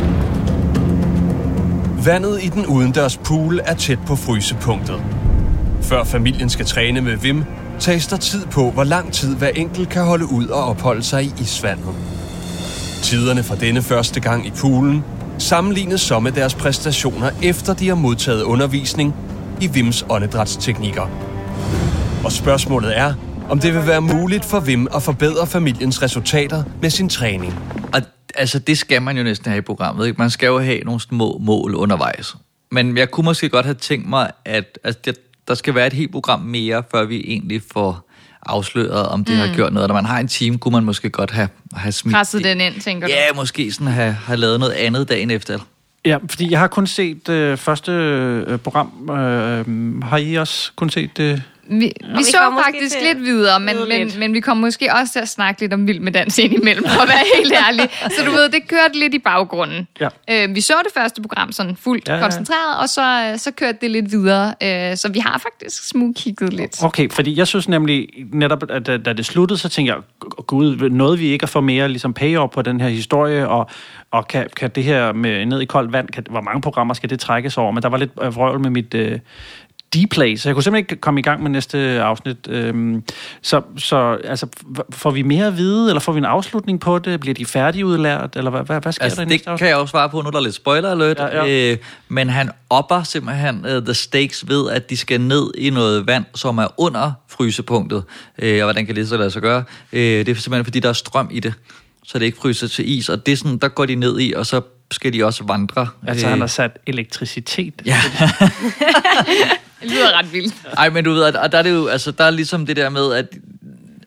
Vandet i den udendørs pool er tæt på frysepunktet. Før familien skal træne med Wim, tages der tid på, hvor lang tid hver enkelt kan holde ud og opholde sig i isvandet. Tiderne fra denne første gang i poolen sammenlignes så med deres præstationer, efter de har modtaget undervisning i Wims åndedrætsteknikker. Og spørgsmålet er, om det vil være muligt for Wim at forbedre familiens resultater med sin træning.
Og altså, det skal man jo næsten have i programmet, ikke? Man skal jo have nogle små mål undervejs. Men jeg kunne måske godt have tænkt mig, at altså, det, der skal være et helt program mere, før vi egentlig får afsløret, om det mm. har gjort noget. Når man har en time, kunne man måske godt have, have smidt
presset den ind, tænker du?
Ja, måske sådan have, have lavet noget andet dagen efter.
Ja, fordi jeg har kun set øh, første øh, program. Øh, har I også kun set det? Øh?
Vi, vi, vi så faktisk
til
lidt videre, men, men, men vi kom måske også til at snakke lidt om Vild med dans ind imellem, for at være helt ærlig. Så du ved, det kørte lidt i baggrunden.
Ja.
Øh, vi så det første program sådan fuldt ja, ja, ja. koncentreret, og så, så kørte det lidt videre. Øh, så vi har faktisk smugkigget lidt.
Okay, fordi jeg synes nemlig netop, at da, da det sluttede, så tænkte jeg, gud, nåede vi ikke at få mere ligesom payoff på den her historie, og, og kan, kan det her med ned i koldt vand, kan, hvor mange programmer skal det trækkes over? Men der var lidt vrøvl med mit... Øh, D-play, så jeg kunne simpelthen ikke komme i gang med næste afsnit. Øhm, så, så altså, får vi mere at vide, eller får vi en afslutning på det? Bliver de færdigudlært, eller hvad, hvad, hvad sker
altså,
der i
det
næste afsnit?
kan jeg også svare på, nu er der lidt spoiler alert,
ja, ja.
Øh, men han opper simpelthen uh, the stakes ved, at de skal ned i noget vand, som er under frysepunktet. Øh, og hvordan kan det så lade sig gøre? Øh, det er simpelthen, fordi der er strøm i det, så det ikke fryser til is, og det er sådan, der går de ned i, og så skal de også vandre.
Altså, han har sat elektricitet.
Ja.
Det lyder ret vildt.
Ej, men du ved, og der er det jo, altså, der er ligesom det der med, at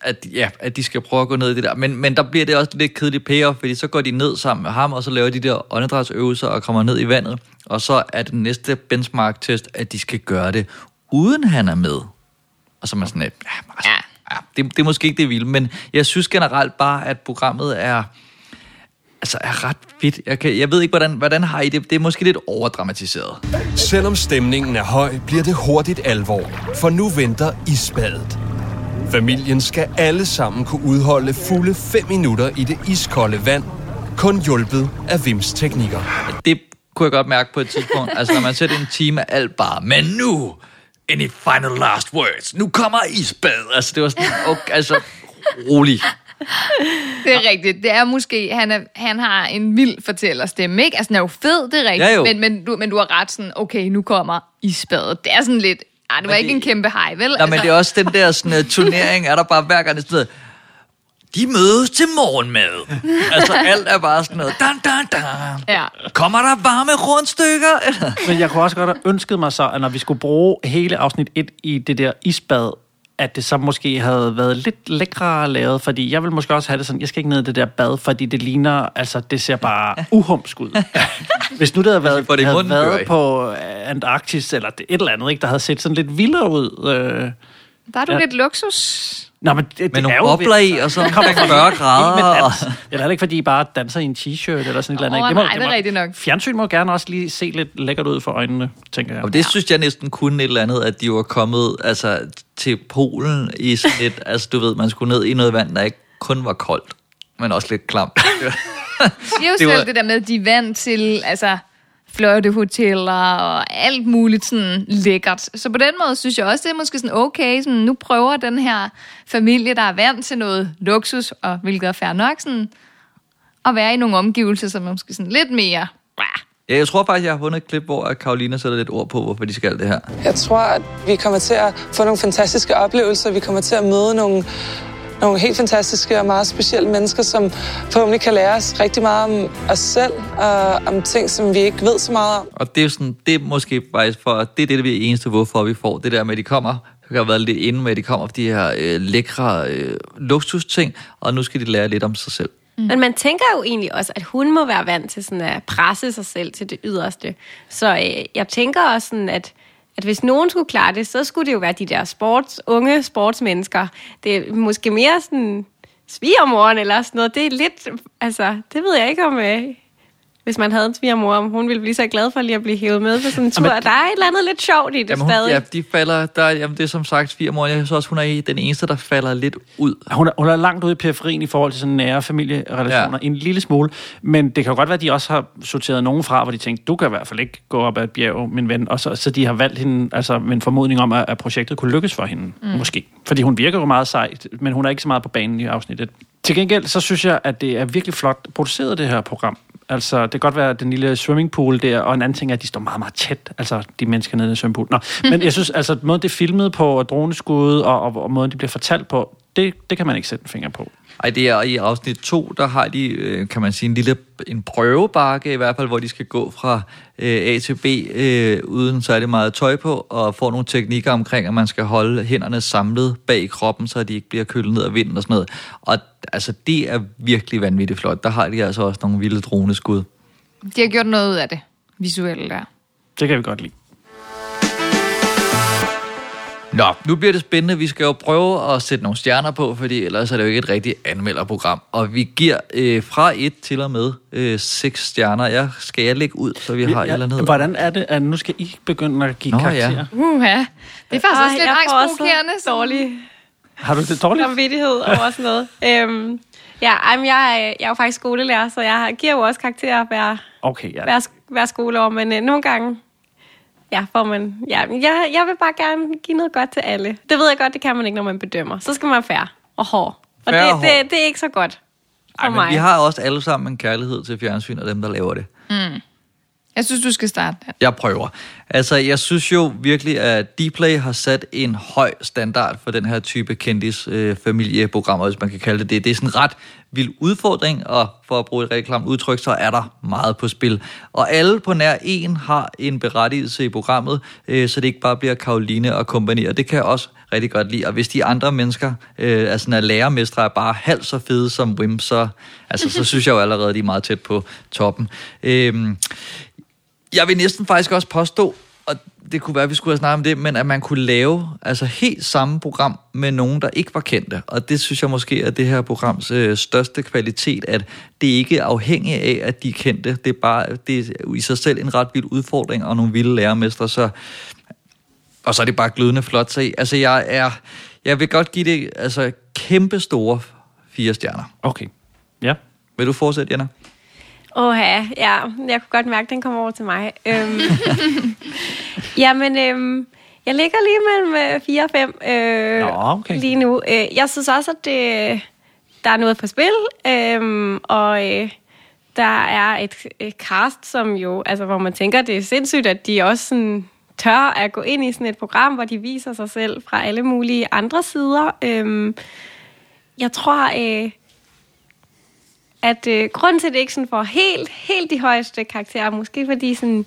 at, ja, at de skal prøve at gå ned i det der. Men, men der bliver det også lidt kedeligt payoff, fordi så går de ned sammen med ham, og så laver de der åndedrætsøvelser og kommer ned i vandet. Og så er det næste benchmark-test, at de skal gøre det, uden han er med. Og så er man sådan lidt, ja, altså, ja det, det er måske ikke det vilde, men jeg synes generelt bare, at programmet er, altså er ret fedt. Jeg, kan, jeg ved ikke, hvordan, hvordan har I det? Det er måske lidt overdramatiseret.
Selvom stemningen er høj, bliver det hurtigt alvor, for nu venter isbadet. Familien skal alle sammen kunne udholde fulde fem minutter i det iskolde vand, kun hjulpet af Vims teknikker.
Det kunne jeg godt mærke på et tidspunkt. Altså, når man sætter en time af alt bare, men nu, any final last words, nu kommer isbad. Altså, det var sådan, okay, altså, rolig.
Det er rigtigt. Det er måske, han, er, han har en vild fortællerstemme, ikke? Altså, den er jo fed, det er rigtigt.
Ja,
men, men, du, men du har ret sådan, okay, nu kommer isbadet. Det er sådan lidt, ah, det var men ikke det, en kæmpe hej, vel?
Nej, altså. Men det er også den der sådan, uh, turnering, er der bare hver gang, det sådan noget, de mødes til morgenmad. Altså, alt er bare sådan noget, dan, dan, dan.
Ja.
Kommer der varme rundstykker?
Men jeg kunne også godt have ønsket mig så, at når vi skulle bruge hele afsnit et i det der isbad, at det så måske havde været lidt lækrere lavet, fordi jeg vil måske også have det sådan, jeg skal ikke ned i det der bad, fordi det ligner, altså det ser bare uhumsk ud. Hvis nu det havde været,
det
havde været på Antarktis, eller et eller andet, ikke, der havde set sådan lidt vildere ud. Øh,
der er du
ja.
lidt luksus.
Nå, men det, det
med nogle
er jo
bobler i, og så kommer fyrre grader.
Det er heller ikke, fordi I bare danser i en t-shirt eller sådan et eller andet.
Åh,
det må,
nej, det er rigtigt nok.
Fjernsyn må gerne også lige se lidt lækkert ud for øjnene, tænker jeg.
Og det ja. synes jeg næsten kunne et eller andet, at de var kommet altså, til Polen i sådan et, altså du ved, man skulle ned i noget vand, der ikke kun var koldt, men også lidt klamt.
Det er jo selv var... det der med, at de er vant til, altså flotte hoteller og alt muligt sådan lækkert. Så på den måde synes jeg også, det er måske sådan okay, sådan, nu prøver den her familie, der er vant til noget luksus, og hvilket er fair nok, sådan, at være i nogle omgivelser, som er måske sådan lidt mere...
Ja, jeg tror faktisk, jeg har fundet et klip, hvor Karoline sætter lidt ord på, hvorfor de skal det her.
Jeg tror, at vi kommer til at få nogle fantastiske oplevelser. Vi kommer til at møde nogle, nogle helt fantastiske og meget specielle mennesker, som forhåbentlig kan lære os rigtig meget om os selv og om ting, som vi ikke ved så meget om.
Og det er, sådan, det er måske faktisk for, det er det, det er det eneste, hvorfor vi får det der med, at de kommer. Det kan have været lidt inde med, at de kommer for de her øh, lækre øh, luksusting, og nu skal de lære lidt om sig selv.
Mm. Men man tænker jo egentlig også, at hun må være vant til sådan at presse sig selv til det yderste. Så øh, jeg tænker også sådan, at, at hvis nogen skulle klare det, så skulle det jo være de der sports, unge sportsmennesker. Det er måske mere sådan svigermoren eller sådan noget. Det er lidt, altså, det ved jeg ikke om... Øh, hvis man havde en svigermor, om hun ville blive så glad for lige at blive hævet med på sådan en tur. Jamen, der er et eller andet lidt sjovt i det
jamen,
stadig.
Ja, de falder, der, jamen, det er som sagt svigermor. Jeg synes også, hun er den eneste, der falder lidt ud.
Hun er, hun er langt ude i periferien i forhold til sådan nære familierelationer. Ja. En lille smule. Men det kan jo godt være, at de også har sorteret nogen fra, hvor de tænkte, du kan i hvert fald ikke gå op ad et bjerg, min ven. Og så, så de har valgt hende, altså med en formodning om, at, at projektet kunne lykkes for hende. Mm. Måske. Fordi hun virker jo meget sej, men hun er ikke så meget på banen i afsnittet. Til gengæld, så synes jeg, at det er virkelig flot produceret, det her program. Altså, det kan godt være den lille swimmingpool der, og en anden ting er, at de står meget, meget tæt, altså de mennesker nede i swimmingpool. Nå, men jeg synes, altså, måden det er filmet på, droneskud, og, og, og måden det bliver fortalt på, det, det kan man ikke sætte en finger på.
Ej, det er i afsnit to, der har de, kan man sige, en lille en prøvebakke i hvert fald, hvor de skal gå fra øh, A til B, øh, uden særlig meget tøj på, og få nogle teknikker omkring, at man skal holde hænderne samlet bag kroppen, så de ikke bliver kølet ned af vinden og sådan noget. Og altså, det er virkelig vanvittigt flot. Der har de altså også nogle vilde droneskud.
De har gjort noget ud af det visuelle der.
Det kan vi godt lide.
Nå, nu bliver det spændende. Vi skal jo prøve at sætte nogle stjerner på, fordi ellers er det jo ikke et rigtigt anmelderprogram. Og vi giver øh, fra et til og med øh, seks stjerner. Jeg skal jeg lægge ud, så vi har ja, et eller andet.
Hvordan er det, at nu skal I begynde at give
Nå,
karakterer?
Ja.
Uh, ja. Det er faktisk
Ej,
også lidt angstprovokerende.
Dårlig.
Har du det dårligt?
Samvittighed over sådan noget. øhm, ja, jeg, jeg er jo faktisk skolelærer, så jeg giver jo også karakterer hver,
okay, ja.
hver, hver skoleår. Men øh, nogle gange... Ja, får man, ja, jeg, jeg vil bare gerne give noget godt til alle. Det ved jeg godt, det kan man ikke, når man bedømmer. Så skal man være fair og hård. Og det,
og
det, det, det er ikke så godt for
Ej, men
mig.
vi har også alle sammen en kærlighed til fjernsyn og dem, der laver det.
Mm. Jeg synes, du skal starte.
Jeg prøver. Altså, jeg synes jo virkelig, at Dplay har sat en høj standard for den her type kendis-familieprogrammer, øh, hvis man kan kalde det det. Det er sådan en ret vild udfordring, og for at bruge et rigtig klamt udtryk, så er der meget på spil. Og alle på nær en har en berettigelse i programmet, øh, så det ikke bare bliver Karoline og kompagni, og det kan jeg også rigtig godt lide. Og hvis de andre mennesker, øh, altså når lærermestre er bare halvt så fede som Wim, så, altså, så synes jeg jo allerede, de er meget tæt på toppen. Øh, Jeg vil næsten faktisk også påstå, og det kunne være, at vi skulle have snakket om det, men at man kunne lave altså helt samme program med nogen, der ikke var kendte. Og det synes jeg måske er det her programs øh, største kvalitet, at det ikke er afhængigt af, at de er kendte. Det er bare det er i sig selv en ret vild udfordring, og nogle vilde lærermestre, så og så er det bare glødende flot. Så altså, jeg er, jeg vil godt give det altså kæmpe store fire stjerner.
Okay, ja.
Vil
du fortsætte, Jenna?
Åh ja, ja, jeg kunne godt mærke, at den kommer over til mig. Øhm, jamen, øhm, jeg ligger lige mellem fire og fem øh,
Nå, okay.
lige nu. Jeg synes også, at det, der er noget på spil, øhm, og øh, der er et, et cast, som jo, altså hvor man tænker, det er sindssygt, at de også sådan tør at gå ind i sådan et program, hvor de viser sig selv fra alle mulige andre sider. Øhm, jeg tror... Øh, at øh, grunden til, at det ikke sådan får helt, helt de højeste karakterer, måske fordi sådan,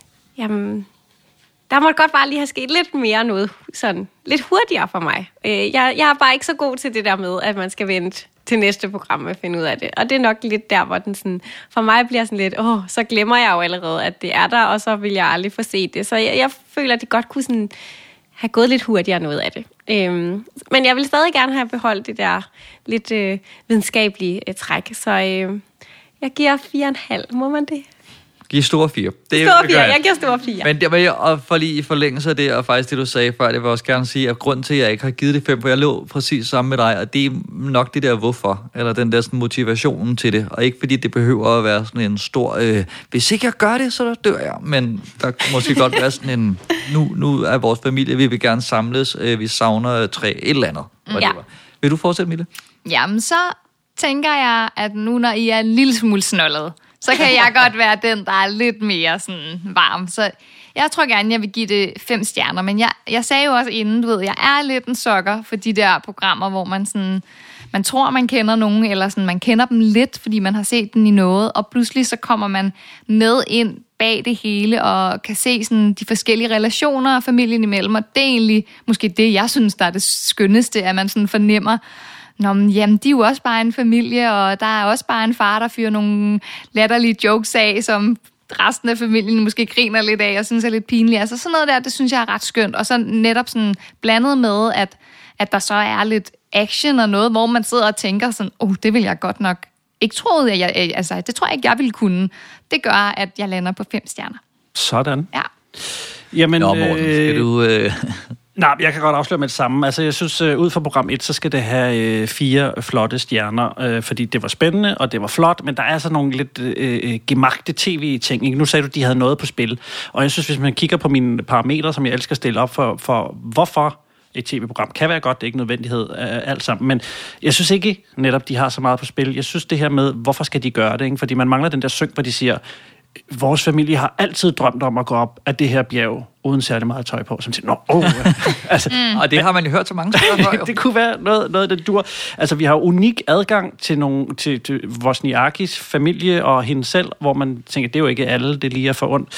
jamen, der måtte godt bare lige have sket lidt mere noget, sådan lidt hurtigere for mig. Øh, jeg, jeg er bare ikke så god til det der med, at man skal vente til næste program og finde ud af det. Og det er nok lidt der, hvor den sådan, for mig bliver sådan lidt, åh, så glemmer jeg jo allerede, at det er der, og så vil jeg aldrig få set det. Så jeg, jeg føler, at det godt kunne sådan have gået lidt hurtigere noget af det. Øhm, men jeg vil stadig gerne have beholdt det der lidt øh, videnskabelige øh, træk. Så øh, jeg giver fire og en halv. Må man det?
Giv store fire.
Det store fire, jeg. jeg giver store fire.
Men det var og for lige i forlængelse af det, og faktisk det, du sagde før, det vil også gerne sige, at grunden til, at jeg ikke har givet det fem, for jeg lå præcis sammen med dig, og det er nok det der hvorfor, eller den der sådan, motivationen til det, og ikke fordi det behøver at være sådan en stor, øh, hvis ikke jeg gør det, så dør jeg, men der kan måske godt være sådan en, nu, nu er vores familie, vi vil gerne samles, øh, vi savner træ, et eller andet.
Ja.
Vil du fortsætte, Mille?
Jamen, så tænker jeg, at nu når I er en lille smule snollet, så kan jeg godt være den, der er lidt mere sådan varm. Så jeg tror gerne, jeg vil give det fem stjerner. Men jeg, jeg sagde jo også inden, du ved, jeg er lidt en sokker for de der programmer, hvor man sådan, man tror, man kender nogen, eller sådan, man kender dem lidt, fordi man har set den i noget, og pludselig så kommer man med ind bag det hele, og kan se sådan de forskellige relationer familien imellem, og det er egentlig måske det, jeg synes, der er det skønneste, at man sådan fornemmer, nå, men jamen, de er jo også bare en familie, og der er også bare en far, der fyrer nogle latterlige jokes af, som resten af familien måske griner lidt af, og synes er lidt pinligt. Altså sådan noget der, det synes jeg er ret skønt. Og så netop sådan blandet med, at, at der så er lidt action og noget, hvor man sidder og tænker sådan, åh, oh, det vil jeg godt nok ikke troede, at jeg, altså det tror jeg ikke, jeg ville kunne. Det gør, at jeg lander på fem stjerner.
Sådan.
Ja.
Jamen,
Nå, Morten, skal du... Øh...
Nej, jeg kan godt afsløre med det samme. Altså, jeg synes, uh, ud fra program et, så skal det have uh, fire flotte stjerner, uh, fordi det var spændende, og det var flot, men der er så nogle lidt uh, gemagte tv-ting. Ikke? Nu sagde du, de havde noget på spil, og jeg synes, hvis man kigger på mine parametre, som jeg elsker at stille op for, for hvorfor et tv-program kan være godt, det er ikke nødvendighed uh, alt sammen, men jeg synes ikke netop, de har så meget på spil. Jeg synes det her med, hvorfor skal de gøre det? Ikke? Fordi man mangler den der synk, hvor de siger, vores familie har altid drømt om at gå op af det her bjerg, uden særlig meget tøj på, som siger, nå, oh. altså,
mm. Og det har man jo hørt så mange steder.
Det kunne være noget, noget den dur. Altså, vi har unik adgang til, nogle, til, til Wozniakis familie og hende selv, hvor man tænker, det er jo ikke alle, det lige er for ondt.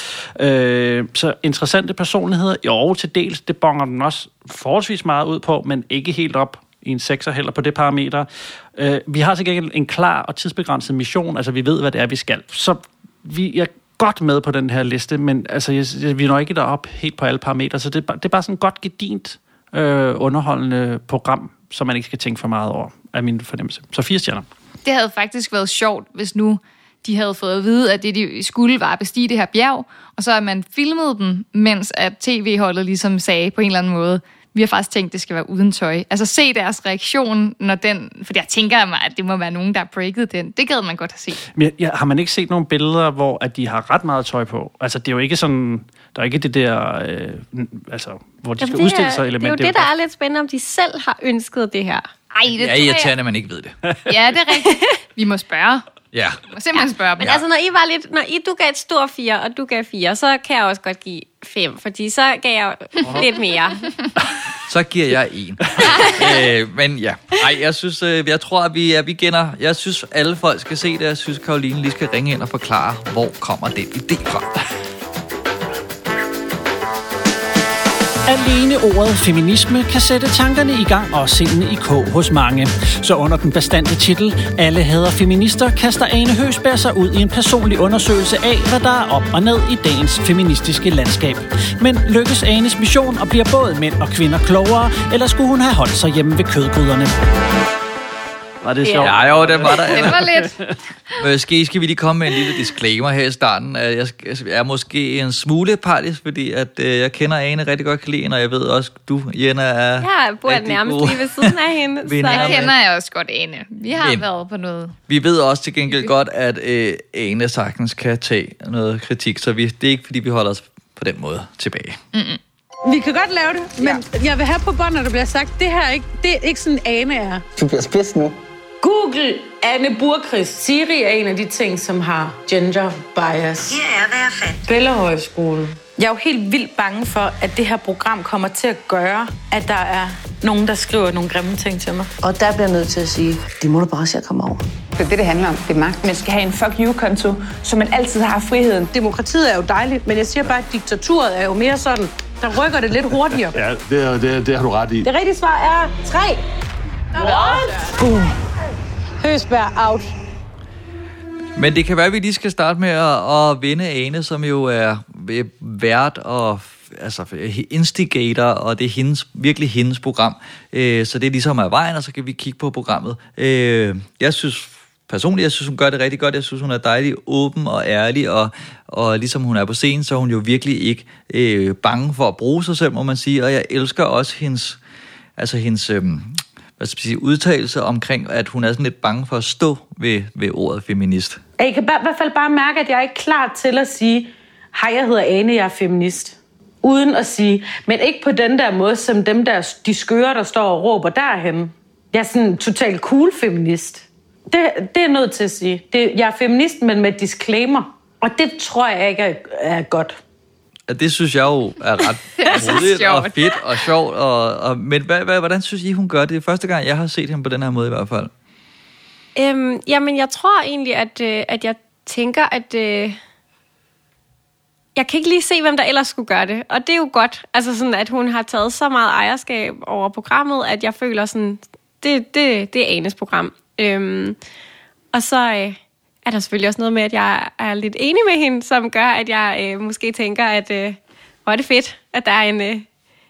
Øh, så interessante personligheder, jo, til dels, det bonger den også forholdsvis meget ud på, men ikke helt op i en sekser heller på det parameter. Øh, vi har til gengæld en klar og tidsbegrænset mission, altså vi ved, hvad det er, vi skal. Så vi er godt med på den her liste, men altså, jeg, vi når ikke derop helt på alle parametre, så det, det er bare sådan et godt gedint øh, underholdende program, som man ikke skal tænke for meget over, af min fornemmelse. Så fire stjerner.
Det havde faktisk været sjovt, hvis nu de havde fået at vide, at det de skulle var at bestige det her bjerg, og så at man filmede dem, mens at tv-holdet ligesom sagde på en eller anden måde, vi har faktisk tænkt, det skal være uden tøj. Altså se deres reaktion, når den... For jeg tænker mig, at det må være nogen, der har breaket den. Det gad man godt have set.
Men ja, har man ikke set nogle billeder, hvor at de har ret meget tøj på? Altså det er jo ikke sådan... Der er ikke det der... Øh, altså, hvor de
Jamen,
skal udstille sig element.
Det er jo det, det der er lidt spændende, om de selv har ønsket det her.
Ej, det
er irriterende, at man ikke ved det.
Ja, det er rigtigt. Vi må spørge.
Ja.
Du må simpelthen spørge dem.
Men altså, når I var lidt, når I, du gav et stort fire, og du gav fire, så kan jeg også godt give fem, fordi så gav jeg lidt mere.
Så giver jeg en. øh, men ja, ej, jeg synes, øh, jeg tror, at vi, at vi kender, jeg synes, alle folk skal se det. Jeg synes, Caroline lige skal ringe ind og forklare, hvor kommer den idé fra.
Alene ordet feminisme kan sætte tankerne i gang og sindene i kog hos mange. Så under den bastante titel Alle hader feminister kaster Ane Høgsberg sig ud i en personlig undersøgelse af, hvad der er op og ned i dagens feministiske landskab. Men lykkes Anes mission og bliver både mænd og kvinder klogere, eller skulle hun have holdt sig hjemme ved kødgryderne?
Var det sjovt?
Ja, jo, det var der.
Det var lidt.
Måske skal vi lige komme med en lille disclaimer her i starten. Jeg er måske en smule partisk, fordi at, øh, jeg kender Ane rigtig godt, Kaline, og jeg ved også, du, Jenna, er
Jeg bor nærmest lige ved siden af hende.
Så jeg kender jeg også godt Ane. Vi har
Men,
været på noget.
Vi ved også til gengæld godt, at øh, Ane sagtens kan tage noget kritik, så vi, det er ikke, fordi vi holder os på den måde tilbage.
Mm-mm. Vi kan godt lave det, men ja. Jeg vil have på bånd, når der bliver sagt, det her er ikke, det er ikke sådan Ane er.
Du bliver spids nu.
Google Anne Burkris. Siri er en af de ting, som har gender bias.
Her er, hvad jeg fandt.
Bellahøjskole. Jeg er jo helt vildt bange for, at det her program kommer til at gøre, at der er nogen, der skriver nogle grimme ting til mig.
Og der bliver jeg nødt til at sige, det må du bare se at komme over.
Det er det, det handler om. Det er magt. Man skal have en fuck you-konto, så man altid har friheden.
Demokratiet er jo dejligt, men jeg siger bare, at diktaturet er jo mere sådan, der rykker det lidt hurtigere.
Ja, det, er, det, er, det har du ret i.
Det rigtige svar er tre. Boom. Høgsberg out.
Men det kan være, at vi lige skal starte med at, at vinde Ane, som jo er vært og altså instigator, og det er hendes, virkelig hendes program. Øh, så det er ligesom af vejen, og så kan vi kigge på programmet. Øh, jeg synes personligt, jeg synes, hun gør det rigtig godt. Jeg synes, hun er dejlig, åben og ærlig, og, og ligesom hun er på scenen, så er hun jo virkelig ikke øh, bange for at bruge sig selv, må man sige. Og jeg elsker også hendes, altså hendes øh, hvad skal jeg sige, udtalelse omkring, at hun er sådan lidt bange for at stå ved, ved ordet feminist.
Jeg kan bare, i hvert fald bare mærke, at jeg er ikke klar til at sige, hej, jeg hedder Ane, jeg er feminist. Uden at sige, men ikke på den der måde, som dem der, de skøre, der står og råber derhenne. Jeg er sådan en total cool feminist. Det, det er nødt til at sige. Det, jeg er feminist, men med disclaimer. Og det tror jeg ikke er, er godt.
Det synes jeg jo er ret roligt og fedt og sjovt. Og, og, men hvad, hvad, hvordan synes I, hun gør det? Det er første gang, jeg har set hende på den her måde i hvert fald.
Øhm, jamen, jeg tror egentlig, at, øh, at jeg tænker, at øh, jeg kan ikke lige se, hvem der ellers skulle gøre det. Og det er jo godt, altså sådan, at hun har taget så meget ejerskab over programmet, at jeg føler sådan, det, det, det er Anes program. Øhm, og så øh, er der selvfølgelig også noget med, at jeg er lidt enig med hende, som gør, at jeg øh, måske tænker, at øh, hvor er det fedt, at der er en, øh,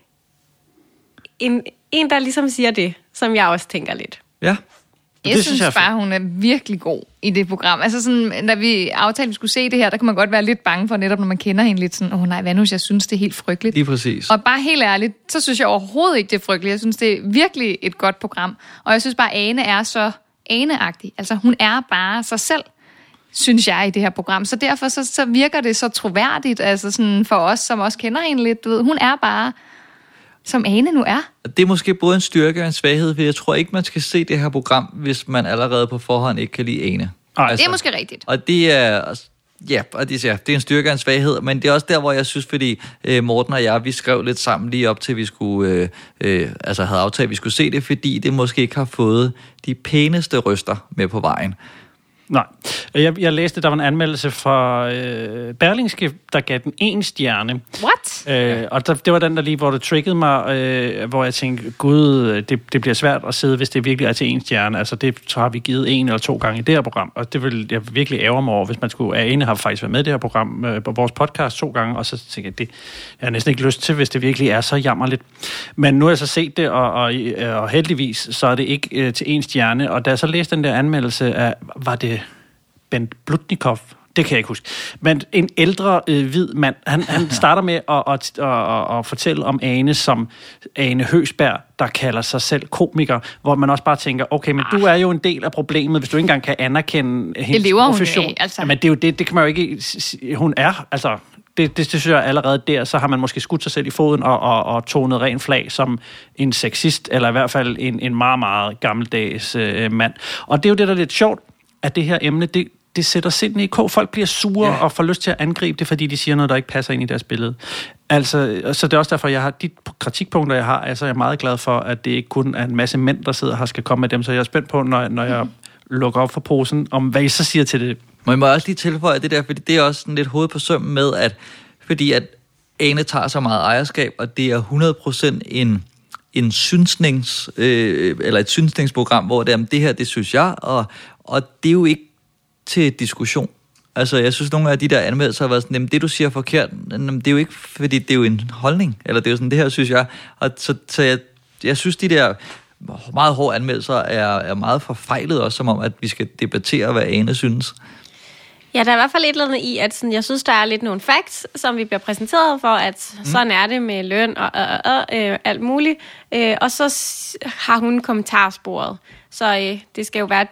en, en, der ligesom siger det, som jeg også tænker lidt.
Ja.
Jeg det synes, synes jeg bare, hun er virkelig god i det program. Altså sådan, da vi aftalte, at vi skulle se det her, der kan man godt være lidt bange for, netop når man kender hende lidt sådan, åh oh, nej, hvad nu, jeg synes, det er helt frygteligt.
Lige præcis.
Og bare helt ærligt, så synes jeg overhovedet ikke, det er frygteligt. Jeg synes, det er virkelig et godt program. Og jeg synes bare, Ane er så Ane-agtig. Altså, hun er bare sig selv, synes jeg, i det her program. Så derfor så, så virker det så troværdigt, altså sådan for os, som også kender hende lidt. Du ved, hun er bare, som Ane nu er.
Det er måske både en styrke og en svaghed, for jeg tror ikke, man skal se det her program, hvis man allerede på forhånd ikke kan lide Ane.
Altså, det er måske rigtigt.
Og det er, ja, og det, ja, det er en styrke og en svaghed, men det er også der, hvor jeg synes, fordi øh, Morten og jeg, vi skrev lidt sammen lige op til, vi skulle, øh, øh, altså havde aftalt, at vi skulle se det, fordi det måske ikke har fået de pæneste røster med på vejen.
Nej. Jeg, jeg læste, der var en anmeldelse fra øh, Berlingske, der gav den en stjerne.
What?
Øh, og der, det var den der lige, hvor det triggede mig, øh, hvor jeg tænkte, gud, det, det bliver svært at sidde, hvis det virkelig er til en stjerne. Altså det så har vi givet en eller to gange i det her program, og det vil jeg virkelig ærge mig over, hvis man skulle. Ane har faktisk været med i det her program øh, på vores podcast to gange, og så tænkte jeg, det jeg har næsten ikke lyst til, hvis det virkelig er så jammerligt. Men nu har jeg så set det, og, og, og heldigvis, så er det ikke øh, til en stjerne. Og da jeg så læste den der anmeldelse af, var det Bent Blutnikov, det kan jeg ikke huske. Men en ældre øh, hvid mand, han, han starter med at, at, at, at, at fortælle om Ane som Ane Høgsberg, der kalder sig selv komiker, hvor man også bare tænker, okay, men du er jo en del af problemet, hvis du ikke engang kan anerkende hendes profession. Af, altså. Men det er jo det, det kan man jo ikke, hun er, altså, det, det, det synes jeg allerede der, så har man måske skudt sig selv i foden og, og, og tonet ren flag som en sexist, eller i hvert fald en, en meget, meget gammeldags øh, mand. Og det er jo det, der er lidt sjovt, at det her emne, det, det sætter sindene i kog. Folk bliver sure ja. og får lyst til at angribe det, fordi de siger noget, der ikke passer ind i deres billede. Altså, så det er også derfor, jeg har de kritikpunkter, jeg har, altså jeg er meget glad for, at det ikke kun er en masse mænd, der sidder her og skal komme med dem, så jeg er spændt på, når, når jeg lukker op for posen, om hvad I så siger til det.
Men jeg må også lige tilføje det der, fordi det er også sådan lidt hoved på sømmen med, at fordi at Ane tager så meget ejerskab, og det er hundrede procent en, en synsnings, øh, eller et synsningsprogram, hvor det er, det her, det synes jeg, og, og det er jo ikke til diskussion. Altså, jeg synes, nogle af de der anmeldelser har været sådan, det du siger er forkert, det er jo ikke, fordi det er jo en holdning, eller det er jo sådan, det her synes jeg, og så, så jeg, jeg synes, de der meget hårde anmeldelser er, er meget forfejlet også, som om, at vi skal debattere, hvad Ane synes.
Ja, der er i hvert fald et eller andet i, at sådan, jeg synes, der er lidt nogle facts, som vi bliver præsenteret for, at mm. sådan er det med løn og øh, øh, øh, alt muligt. Øh, og så har hun kommentarsporet. Så øh, det skal jo være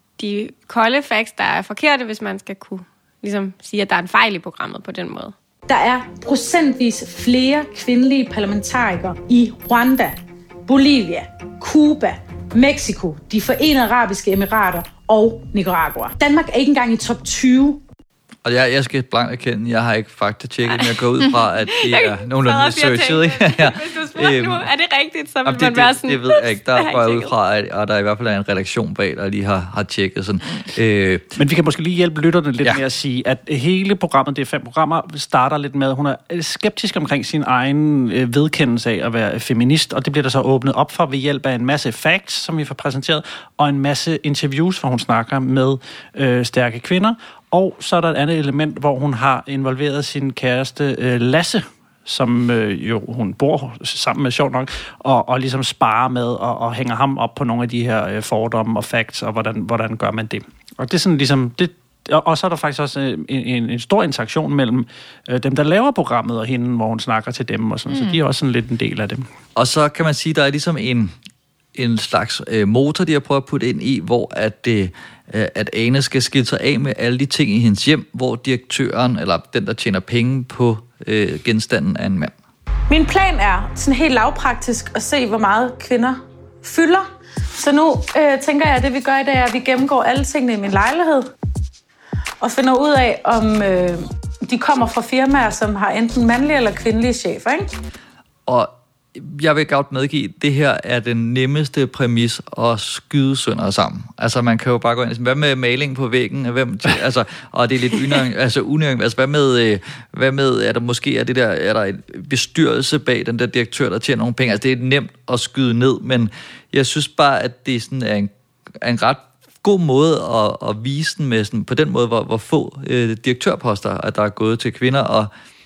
de kolde facts, der er forkerte, hvis man skal kunne ligesom, sige, at der er en fejl i programmet på den måde.
Der er procentvis flere kvindelige parlamentarikere i Rwanda, Bolivia, Cuba, Mexico, de Forenede Arabiske Emirater og Nicaragua. Danmark er ikke engang i top tyve.
Og jeg, jeg skal blankt erkende, jeg har ikke faktatjekket, men jeg går ud fra, at det er nogenlunde researchet, ikke?
Ja. Hvis du spurgte nu, er det rigtigt, så vil
det,
man være sådan...
Det, det ved jeg ikke. Der går jeg ud fra, at og der er i hvert fald en redaktion bag, der lige har, har tjekket sådan. Øh.
Men vi kan måske lige hjælpe lytterne lidt ja. med at sige, at hele programmet, det er fem programmer, starter lidt med, hun er skeptisk omkring sin egen øh, vedkendelse af at være feminist, og det bliver der så åbnet op for ved hjælp af en masse facts, som vi får præsenteret, og en masse interviews, hvor hun snakker med øh, stærke kvinder. Og så er der et andet element, hvor hun har involveret sin kæreste øh, Lasse, som øh, jo hun bor sammen med, sjovt nok, og, og ligesom sparer med og, og hænger ham op på nogle af de her øh, fordomme og facts, og hvordan, hvordan gør man det. Og det er sådan ligesom... Det, og, og så er der faktisk også en, en, en stor interaktion mellem øh, dem, der laver programmet, og hende, hvor hun snakker til dem, og sådan, mm. så de er også sådan lidt en del af dem.
Og så kan man sige, der er ligesom en... en slags øh, motor, de har prøvet at putte ind i, hvor at, øh, at Ane skal skille sig af med alle de ting i hendes hjem, hvor direktøren, eller den, der tjener penge på øh, genstanden, er en mand.
Min plan er sådan helt lavpraktisk at se, hvor meget kvinder fylder. Så nu øh, tænker jeg, at det vi gør i dag er, at vi gennemgår alle tingene i min lejlighed, og finder ud af, om øh, de kommer fra firmaer, som har enten mandlige eller kvindelige chefer, ikke?
Og jeg vil godt medgive, at det her er den nemmeste præmis at skyde sønder sammen. Altså, man kan jo bare gå ind og sige, hvad med maling på væggen? Hvem, altså, og det er lidt unøring, altså, unøring. Altså, hvad med, hvad med, er der måske er det der, er der en bestyrelse bag den der direktør, der tjener nogle penge? Altså, det er nemt at skyde ned, men jeg synes bare, at det sådan er en, er en ret god måde at, at vise den med sådan, på den måde, hvor, hvor få øh, direktørposter, at der er gået til kvinder, og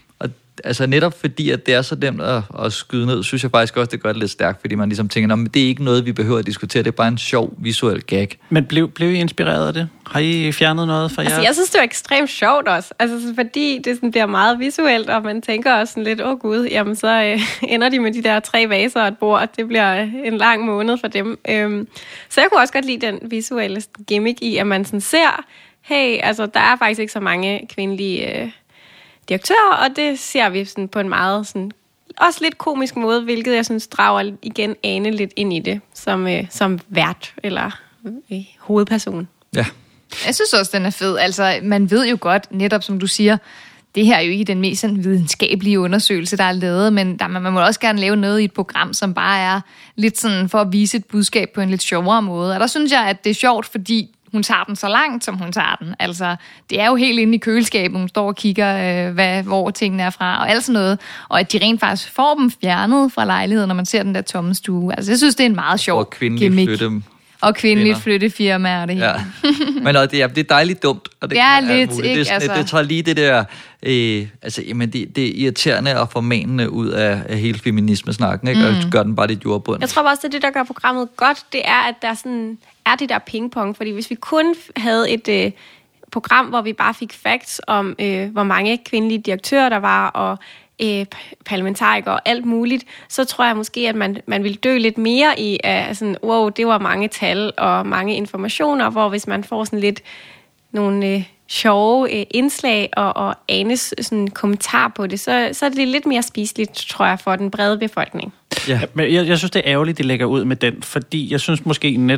altså netop fordi, at det er så nemt at, at skyde ned, synes jeg faktisk også, det gør det lidt stærkt, fordi man ligesom tænker, men det er ikke noget, vi behøver at diskutere, det er bare en sjov visuel gag.
Men blev, blev I inspireret af det? Har I fjernet noget fra jer?
Altså, jeg synes, det var ekstremt sjovt også, altså fordi det sådan bliver meget visuelt, og man tænker også sådan lidt, åh oh, gud, jamen så øh, ender de med de der tre vaser og et bord, det bliver en lang måned for dem. Øhm, så jeg kunne også godt lide den visuelle gimmick i, at man sådan ser, hey, altså der er faktisk ikke så mange kvindelige... Øh, direktører, og det ser vi sådan på en meget sådan, også lidt komisk måde, hvilket jeg synes drager igen Ane lidt ind i det, som, øh, som vært eller øh, hovedperson.
Ja.
Jeg synes også, den er fed. Altså, man ved jo godt, netop som du siger, det her er jo ikke den mest sådan, videnskabelige undersøgelse, der er lavet, men der, man må også gerne lave noget i et program, som bare er lidt sådan for at vise et budskab på en lidt sjovere måde. Og der synes jeg, at det er sjovt, fordi hun tager den så langt, som hun tager den. Altså, det er jo helt inde i køleskabet, hun står og kigger, øh, hvad, hvor tingene er fra, og alt sådan noget. Og at de rent faktisk får dem fjernet fra lejligheden, når man ser den der tomme stue. Altså, jeg synes, det er en meget sjov gimmick. Flytte og kvindeligt flyttefirma og det hele. Ja.
Men og det, er, det er dejligt dumt. Og det,
det er lidt,
det,
ikke?
Det, det,
altså.
det tager lige det der, øh, altså, jamen, det, det er irriterende og formanende ud af, af hele feminismesnakken, ikke? Mm. Og gør den bare lidt jordbund.
Jeg tror også, det er det, der gør programmet godt, det er, at der sådan er det der pingpong, fordi hvis vi kun havde et øh, program, hvor vi bare fik facts om, øh, hvor mange kvindelige direktører der var, og øh, parlamentarikere og alt muligt, så tror jeg måske, at man, man vil dø lidt mere i, at sådan, wow, det var mange tal og mange informationer, hvor hvis man får sådan lidt nogle øh, sjove øh, indslag og, og Anes sådan, kommentar på det, så, så er det lidt mere spiseligt, tror jeg, for den brede befolkning.
Ja, men jeg, jeg synes, det er ærgerligt, de lægger ud med den, fordi jeg synes måske netop,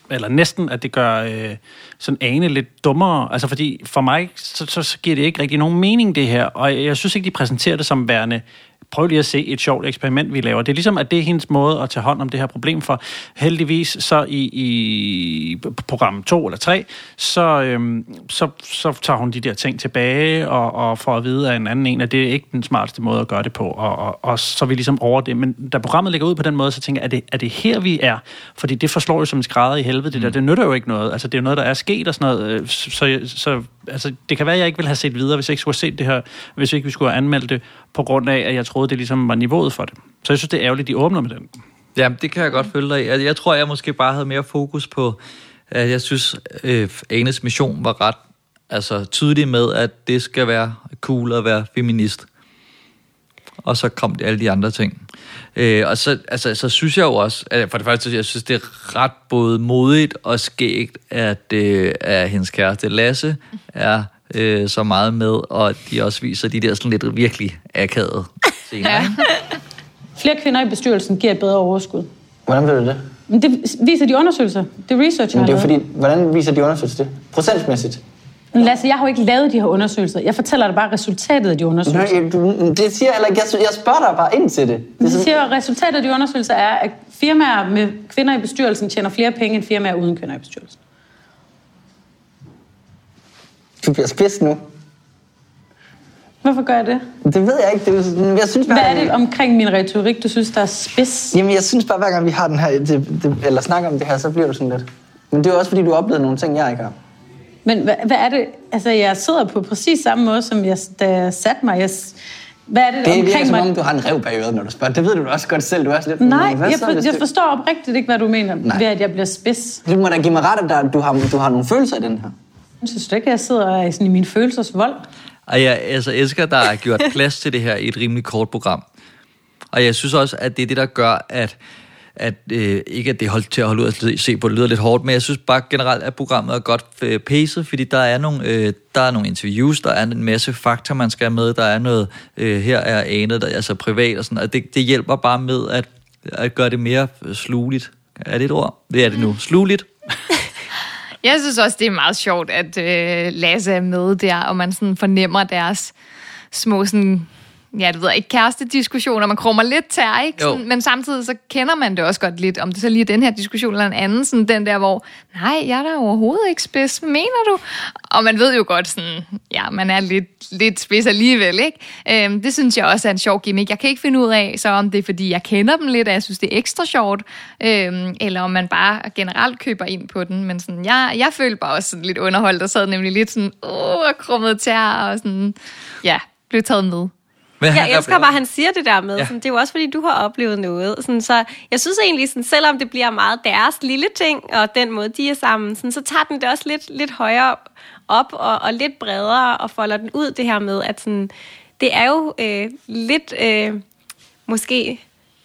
eller næsten, at det gør øh, sådan Ane lidt dummere. Altså fordi for mig, så, så, så giver det ikke rigtig nogen mening det her, og jeg, jeg synes ikke, de præsenterer det som værende, prøv lige at se et sjovt eksperiment, vi laver. Det er ligesom, at det er hendes måde at tage hånd om det her problem for. Heldigvis, så i, i program to eller tre, så, øhm, så, så tager hun de der ting tilbage, og, og får at vide af en anden en, at det er ikke den smarteste måde at gøre det på, og, og, og så er vi ligesom over det. Men da programmet ligger ud på den måde, så tænker jeg, er det, er det her, vi er? Fordi det forslår jo som en skrædder i helvede, det der. Det nytter jo ikke noget. Altså, det er jo noget, der er sket og sådan noget. Så, så, så altså, det kan være, at jeg ikke ville have set videre, hvis jeg ikke skulle have set det her, hvis ikke vi skulle have anmeldt det, på grund af, at jeg troede, det ligesom var niveauet for det. Så jeg synes, det er ærgerligt, de åbner med den.
Ja, det kan jeg godt følge dig i. Jeg, jeg tror, jeg måske bare havde mere fokus på, at jeg synes, øh, Anes mission var ret altså, tydelig med, at det skal være cool at være feminist. Og så kom det alle de andre ting. Øh, og så, altså, så synes jeg jo også, at for det første, jeg synes, det er ret både modigt og skægt, at, øh, at hendes kæreste Lasse er øh, så meget med, og de også viser de der sådan lidt virkelig akavede scener. Ja.
Flere kvinder i bestyrelsen giver et bedre overskud.
Hvordan ved du det?
Men det viser de undersøgelser. Det er research, jeg
Men det er
har
jo fordi, hvordan viser de undersøgelser det? Procentsmæssigt?
Lasse, jeg har jo ikke lavet de her undersøgelser. Jeg fortæller dig bare resultatet af de undersøgelser.
Nej, du, det siger jeg ikke. Jeg spørger dig bare ind til det. Det,
det siger, at resultatet af de undersøgelser er, at firmaer med kvinder i bestyrelsen tjener flere penge end firmaer uden kvinder i bestyrelsen.
Du bliver spids nu.
Hvorfor gør jeg det?
Det ved jeg ikke. Det, jeg synes bare,
hvad er det omkring min retorik, du synes, der er spids?
Jamen, jeg synes bare, hver gang vi har den her, det, det, eller snakker om det her, så bliver du sådan lidt. Men det er også, fordi du har oplevet nogle ting, jeg ikke har.
Men hvad, hvad er det? Altså, jeg sidder på præcis samme måde, som jeg, da jeg satte mig. Jeg, hvad er det,
det
omkring
som
mig?
om, du har en rev bag øret, når du spørger. Det ved du også godt selv. Du er også lidt...
Nej,
hvad
jeg,
så,
for, jeg
det...
forstår oprigtigt ikke, hvad du mener Nej. ved, at jeg bliver spids.
Du må da give mig ret, at du har, du har nogle følelser i den her.
Jeg synes ikke, at jeg sidder sådan i min følelsers vold.
Og jeg altså, elsker, at der er gjort plads til det her i et rimelig kort program. Og jeg synes også, at det er det, der gør, at, at øh, ikke at det er holdt til at holde ud at se på, det lyder lidt hårdt, men jeg synes bare generelt, at programmet er godt øh, pacet, fordi der er, nogle, øh, der er nogle interviews, der er en masse fakta, man skal have med, der er noget, øh, her er anet, der er altså privat og sådan, og det, det hjælper bare med at, at gøre det mere slugeligt. Er det et ord? Det er det nu. Slugeligt.
Jeg synes også, det er meget sjovt, at øh, Lasse er med der, og man sådan fornemmer deres små sådan, ja, det ved jeg ikke, kærestediskussioner. Man krummer lidt tær, ikke? Sådan, men samtidig så kender man det også godt lidt, om det så lige er den her diskussion eller en anden, sådan den der, hvor, nej, jeg er da overhovedet ikke spids, mener du? Og man ved jo godt sådan, ja, man er lidt, lidt spids alligevel, ikke? Øhm, det synes jeg også er en sjov gimmick. Jeg kan ikke finde ud af, så om det er, fordi jeg kender dem lidt, og jeg synes, det er ekstra sjovt, øhm, eller om man bare generelt køber ind på den, men sådan, jeg, jeg følte bare også sådan lidt underholdt, og sad nemlig lidt sådan, åh, krummet tær, og sådan, ja, blev taget med.
Men jeg elsker bare, at han siger det der med. Ja. Sådan, det er jo også, fordi du har oplevet noget. Sådan, så jeg synes egentlig, sådan, selvom det bliver meget deres lille ting, og den måde, de er sammen, sådan, så tager den det også lidt, lidt højere op, og, og lidt bredere, og folder den ud, det her med, at sådan, det er jo øh, lidt øh, måske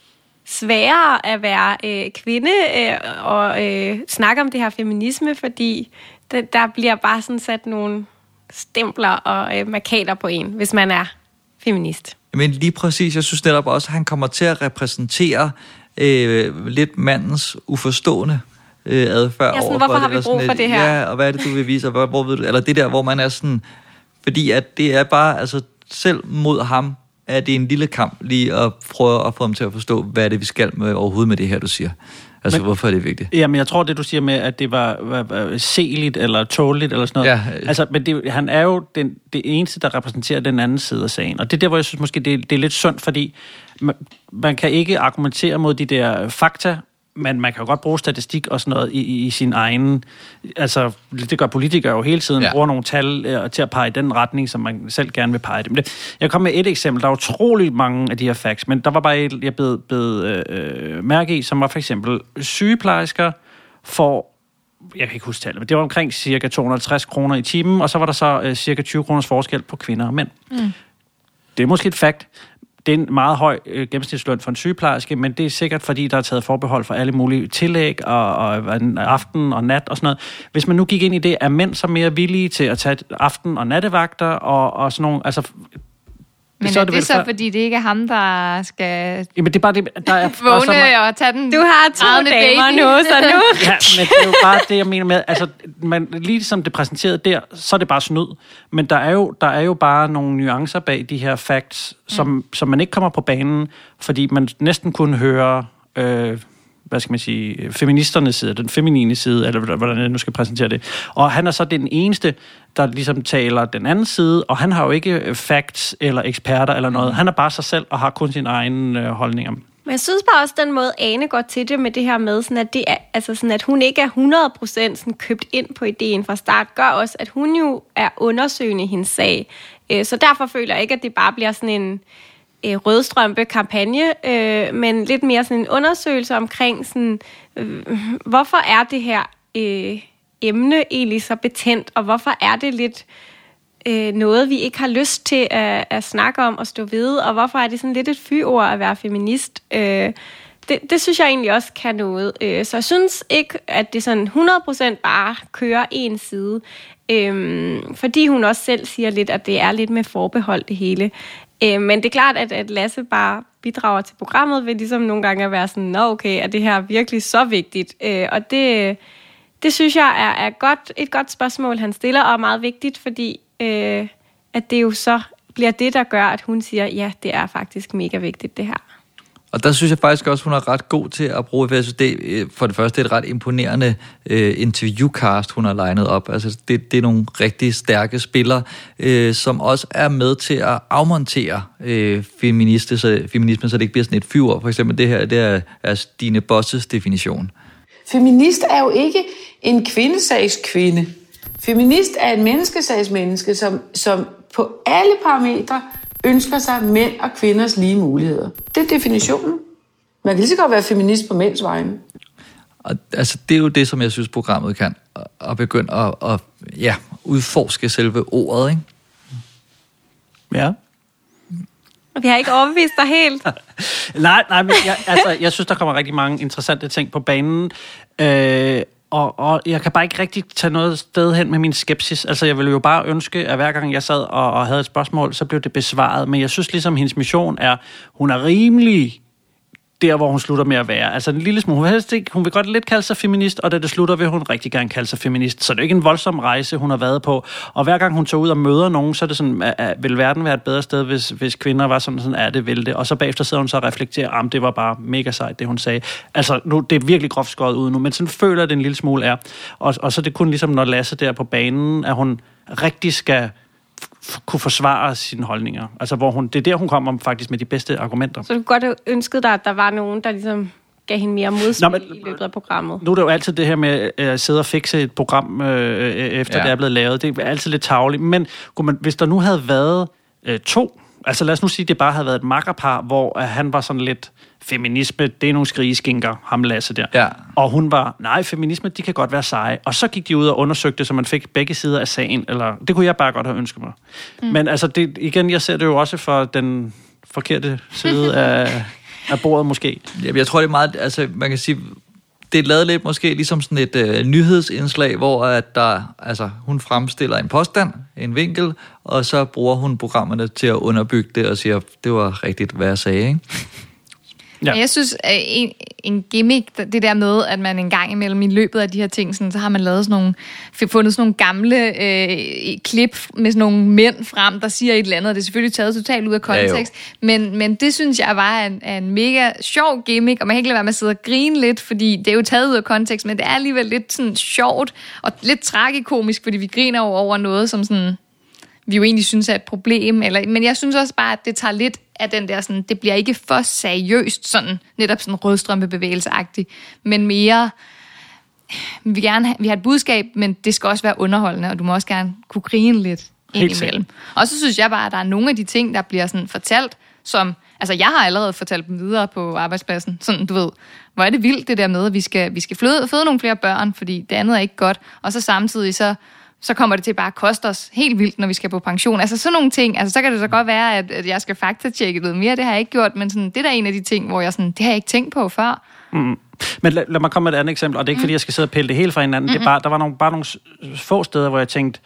sværere at være øh, kvinde øh, og øh, snakke om det her feminisme, fordi det, der bliver bare sådan sat nogle stempler og øh, markader på en, hvis man er feminist.
Men lige præcis, jeg synes netop også, at han kommer til at repræsentere øh, lidt mandens uforstående øh, adfærd.
Ja, sådan, hvorfor har vi brug for det her?
Ja, og hvad er det, du vil vise? Hvor, hvor ved du? Eller det der, hvor man er sådan... Fordi at det er bare, altså selv mod ham, er det en lille kamp lige at prøve at få ham til at forstå, hvad er det, vi skal med overhovedet med det her, du siger. Altså, men, hvorfor er det vigtigt?
Jamen, jeg tror, det du siger med, at det var, var, var seligt eller tåligt eller sådan noget. Ja. Altså, men det, han er jo den, det eneste, der repræsenterer den anden side af sagen. Og det er der, hvor jeg synes måske, det, det er lidt sundt, fordi man, man kan ikke argumentere mod de der fakta, men man kan jo godt bruge statistik og sådan noget i, i, i sin egen... Altså, det gør politikere jo hele tiden, ja. bruger nogle tal øh, til at pege i den retning, som man selv gerne vil pege dem. Jeg kom med et eksempel. Der er utroligt mange af de her facts, men der var bare et, jeg blev, blev øh, mærke i, som var for eksempel sygeplejersker får... Jeg kan ikke huske tallet, men det var omkring cirka to hundrede og halvtreds kroner i timen, og så var der så øh, cirka tyve kroners forskel på kvinder og mænd. Mm. Det er måske et fact. Det er en meget høj øh, gennemsnitsløn for en sygeplejerske, men det er sikkert, fordi der er taget forbehold for alle mulige tillæg og, og aften og nat og sådan noget. Hvis man nu gik ind i det, er mænd så mere villige til at tage aften- og nattevagter og, og sådan nogle... Altså,
Men
så
er
er
det,
det
det så,
for...
fordi det ikke er ham, der skal
Jamen, det er bare det, der er...
vågne
og, man...
og tage den.
Du har to damer
baby.
nu, så nu...
Ja, men det er jo bare det, jeg mener med... Altså, man, lige som det præsenterede der, så er det bare snyd. Men der er jo, der er jo bare nogle nuancer bag de her facts, som, mm. som man ikke kommer på banen, fordi man næsten kunne høre... Øh, hvad skal man sige, feministernes side, den feminine side, eller hvordan jeg nu skal præsentere det. Og han er så den eneste, der ligesom taler den anden side, og han har jo ikke facts eller eksperter eller noget. Han er bare sig selv og har kun sine egne øh, holdninger.
Men jeg synes bare også, den måde Ane går til det med det her med, sådan at, det er, altså sådan, at hun ikke er hundrede procent sådan købt ind på ideen fra start, gør også, at hun jo er undersøgende i hendes sag. Så derfor føler jeg ikke, at det bare bliver sådan en rødstrømpe kampagne, øh, men lidt mere sådan en undersøgelse omkring, sådan, øh, hvorfor er det her øh, emne egentlig så betændt, og hvorfor er det lidt øh, noget, vi ikke har lyst til at, at snakke om og stå ved, og hvorfor er det sådan lidt et fyord at være feminist. Øh, det, det synes jeg egentlig også kan noget. Øh, så jeg synes ikke, at det sådan hundrede procent bare kører en side, øh, fordi hun også selv siger lidt, at det er lidt med forbehold det hele. Men det er klart, at, at Lasse bare bidrager til programmet ved ligesom nogle gange at være sådan, nå okay, er det her virkelig så vigtigt? Og det, det synes jeg er, er godt, et godt spørgsmål, han stiller, og er meget vigtigt, fordi øh, at det jo så bliver det, der gør, at hun siger, ja, det er faktisk mega vigtigt, det her.
Og der synes jeg faktisk også, hun er ret god til at bruge, for jeg synes, det for det første er et ret imponerende øh, interviewcast, hun har legnet op. Altså, det, det er nogle rigtig stærke spillere, øh, som også er med til at afmontere øh, feministe, så, feminismen, så det ikke bliver sådan et fyr. For eksempel det her, det er, er Stine Bosses definition.
Feminist er jo ikke en kvindesagskvinde. Feminist er et menneskesagsmenneske, som, som på alle parametre ønsker sig mænd og kvinders lige muligheder. Det er definitionen. Man kan lige så godt være feminist på mænds vegne.
Og altså, det er jo det, som jeg synes, programmet kan, at begynde at, at ja, udforske selve ordet, ikke?
Ja.
Vi har ikke overbevist dig helt.
nej, nej, men jeg, altså, jeg synes, der kommer rigtig mange interessante ting på banen. Øh, Og, og jeg kan bare ikke rigtig tage noget sted hen med min skepsis. Altså, jeg ville jo bare ønske, at hver gang jeg sad og, og havde et spørgsmål, så blev det besvaret. Men jeg synes ligesom, hendes mission er, hun er rimelig der, hvor hun slutter med at være. Altså en lille smule. Hun vil, helst ikke, hun vil godt lidt kalde sig feminist, og da det slutter, vil hun rigtig gerne kalde sig feminist. Så det er ikke en voldsom rejse, hun har været på. Og hver gang hun tager ud og møder nogen, så er det sådan, at, at vil verden være et bedre sted, hvis, hvis kvinder var sådan, sådan, er det, vil det. Og så bagefter sidder hun så og reflekterer, at det var bare mega sejt, det hun sagde. Altså, nu, det er virkelig groft skåret ud nu, men sådan føler jeg, det en lille smule er. Og, og så er det kun ligesom, når Lasse der på banen, at hun rigtig skal kunne forsvare sine holdninger. Altså, hvor hun, det er der, hun kommer faktisk med de bedste argumenter.
Så du godt ønskede dig, at der var nogen, der ligesom gav hende mere modspil Nå, men, i løbet af programmet?
Nu er det jo altid det her med at sidde og fikse et program, øh, efter ja. det er blevet lavet. Det er altid lidt tarveligt. Men man, hvis der nu havde været øh, to, altså lad os nu sige, at det bare havde været et makkerpar, hvor øh, han var sådan lidt feminisme, det er nogle skrigeskinker, ham Lasse der.
Ja.
Og hun var, nej, feminisme, de kan godt være seje. Og så gik de ud og undersøgte, så man fik begge sider af sagen. Eller, det kunne jeg bare godt have ønsket mig. Mm. Men altså, det, igen, jeg ser det jo også for den forkerte side af, af bordet måske.
Ja, jeg tror, det er meget, altså man kan sige, det er lavet lidt måske ligesom sådan et øh, nyhedsindslag, hvor at der, altså, hun fremstiller en påstand, en vinkel, og så bruger hun programmerne til at underbygge det og siger, det var rigtigt, hvad jeg sagde, ikke?
Ja. Jeg synes, at en, en gimmick, det der med, at man en gang imellem i løbet af de her ting, sådan, så har man lavet sådan nogle, fundet sådan nogle gamle øh, klip med sådan nogle mænd frem, der siger et eller andet, og det er selvfølgelig taget totalt ud af kontekst, ja, men, men det synes jeg var en, en mega sjov gimmick, og man kan ikke lade være med at sidde og grine lidt, fordi det er jo taget ud af kontekst, men det er alligevel lidt sådan sjovt, og lidt tragikomisk, fordi vi griner over, over noget, som sådan, vi jo egentlig synes er et problem, eller, men jeg synes også bare, at det tager lidt af den der sådan, det bliver ikke for seriøst, sådan, netop sådan rødstrømpebevægelseagtigt, men mere, vi vil gerne have, vi har et budskab, men det skal også være underholdende, og du må også gerne kunne grine lidt indimellem. Og så synes jeg bare, at der er nogle af de ting, der bliver sådan fortalt, som, altså jeg har allerede fortalt dem videre på arbejdspladsen, sådan du ved, hvor er det vildt det der med, at vi skal, vi skal føde, føde nogle flere børn, fordi det andet er ikke godt, og så samtidig så så kommer det til bare at koste os helt vildt, når vi skal på pension. Altså sådan nogle ting, altså så kan det så godt være, at, at jeg skal faktatjekke noget mere, det har jeg ikke gjort, men sådan, det er da en af de ting, hvor jeg sådan, det har jeg ikke tænkt på før.
Mm. Men lad, lad mig komme med et andet eksempel, og det er ikke, mm. fordi jeg skal sidde og pille det hele fra hinanden, mm-hmm. det er bare, der var nogle, bare nogle få steder, hvor jeg tænkte,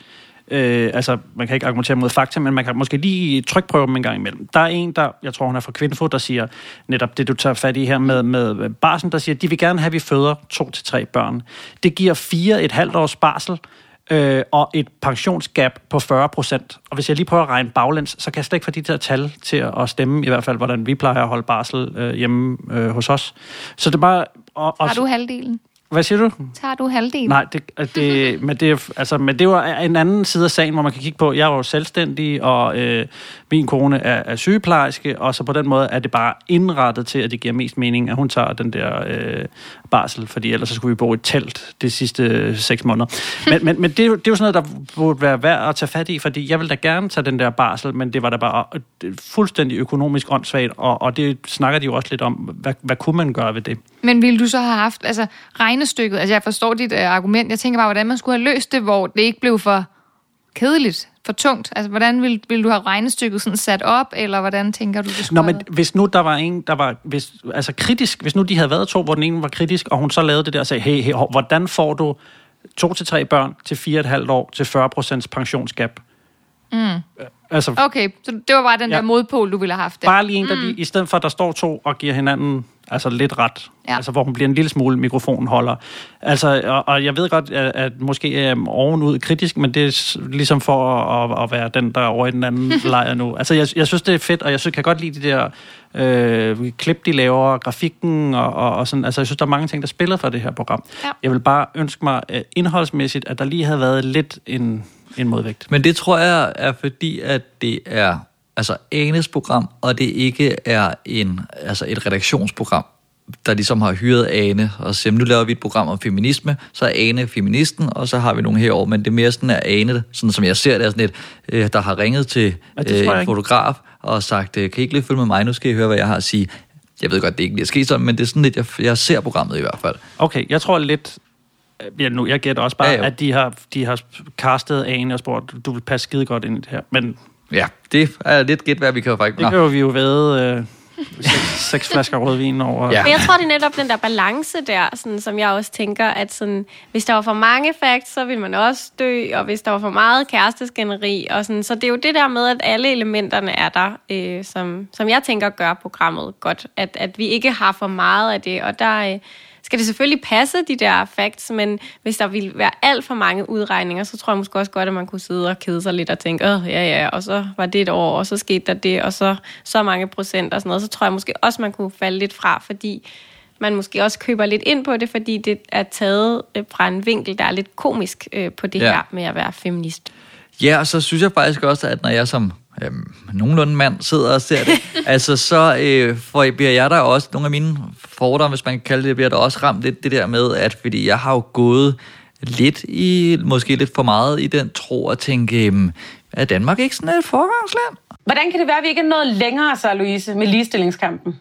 Øh, altså, man kan ikke argumentere mod fakta, men man kan måske lige trykprøve dem en gang imellem. Der er en, der, jeg tror, hun er fra Kvindefod, der siger netop det, du tager fat i her med, med barsel, der siger, at de vil gerne have, at vi føder to til tre børn. Det giver fire et halvt års barsel, øh, og et pensionsgap på fyrre procent. Og hvis jeg lige prøver at regne baglæns, så kan jeg slet ikke få de der tal til at stemme, i hvert fald, hvordan vi plejer at holde barsel øh, hjemme øh, hos os. Så det er bare... Og, og,
Har du halvdelen?
Hvad siger du?
Tager du halvdelen?
Nej, det, det, men, det, altså, men det var en anden side af sagen, hvor man kan kigge på, jeg er jo selvstændig, og øh, min kone er, er sygeplejerske, og så på den måde er det bare indrettet til, at det giver mest mening, at hun tager den der øh, barsel, fordi ellers så skulle vi bo i et telt de sidste seks måneder. Men, men, men det, det er jo sådan noget, der burde være værd at tage fat i, fordi jeg vil da gerne tage den der barsel, men det var da bare fuldstændig økonomisk åndssvagt, og, og det snakker de jo også lidt om, hvad, hvad kunne man gøre ved det?
Men ville du så have haft, altså regnestykket, altså jeg forstår dit uh, argument, jeg tænker bare, hvordan man skulle have løst det, hvor det ikke blev for kedeligt, for tungt. Altså hvordan ville, ville du have regnestykket sådan sat op, eller hvordan tænker du, det skulle?
Nå, men hvis nu der var en, der var hvis, altså kritisk, hvis nu de havde været to, hvor den ene var kritisk, og hun så lavede det der og sagde, hey, hey hvordan får du to til tre børn til fire og et halvt år til fyrre procents pensionsgab?
Mm.
Altså,
okay, så det var bare den
ja.
der modpol, du ville have haft. Der.
Bare lige en, der
mm.
lige, i stedet for, at der står to og giver hinanden altså lidt ret.
Ja.
Altså, hvor hun bliver en lille smule mikrofonholder. Altså, og, og jeg ved godt, at, at måske er ovenud kritisk, men det er ligesom for at, at være den, der er over i den anden lejr nu. Altså, jeg, jeg synes, det er fedt, og jeg synes, kan godt lide de der øh, klip, de laver, grafikken og, og, og sådan. Altså, jeg synes, der er mange ting, der spiller for det her program. Ja. Jeg vil bare ønske mig uh, indholdsmæssigt, at der lige havde været lidt en, en modvægt.
Men det tror jeg er fordi, at det er altså Anes program, og det ikke er en, altså et redaktionsprogram, der ligesom har hyret Ane, og siger, nu laver vi et program om feminisme, så er Ane feministen, og så har vi nogle herovre, men det er mere sådan, at Ane, sådan som jeg ser det, er sådan et, øh, der har ringet til øh, en fotograf, og sagt, kan I ikke lige følge med mig, nu skal I høre, hvad jeg har at sige. Jeg ved godt, det ikke bliver sket sådan, men det er sådan lidt, jeg, jeg ser programmet i hvert fald.
Okay, jeg tror lidt, ja, nu, jeg gætter også bare,
ja,
at de har, de har castet Ane og spurgt, du vil passe skide godt ind i det her, men...
Ja, det er lidt gæt, hvad vi kan faktisk...
Det kan vi jo ved... Øh, seks, seks flasker rødvin over...
Ja. Men jeg tror, det er netop den der balance der, sådan, som jeg også tænker, at sådan, hvis der var for mange facts, så vil man også dø, og hvis der var for meget kæresteskænderi, og sådan, så det er jo det der med, at alle elementerne er der, øh, som, som jeg tænker gør programmet godt, at, at vi ikke har for meget af det, og der... Øh, skal det selvfølgelig passe, de der facts, men hvis der ville være alt for mange udregninger, så tror jeg måske også godt, at man kunne sidde og kede sig lidt og tænke, åh, ja, ja, og så var det et år, og så skete der det, og så så mange procent og sådan noget. Så tror jeg måske også, man kunne falde lidt fra, fordi man måske også køber lidt ind på det, fordi det er taget fra en vinkel, der er lidt komisk øh, på det ja. her med at være feminist.
Ja, og så synes jeg faktisk også, at når jeg som øhm, nogenlunde mand sidder og ser det, altså så øh, for, bliver jeg der også, nogle af mine fordomme, hvis man kan kalde det, bliver der også ramt lidt det der med, at fordi jeg har jo gået lidt i, måske lidt for meget i den tro og tænke, øhm, er Danmark ikke sådan et foregangsland?
Hvordan kan det være, at vi ikke er nået længere, så Louise, med ligestillingskampen?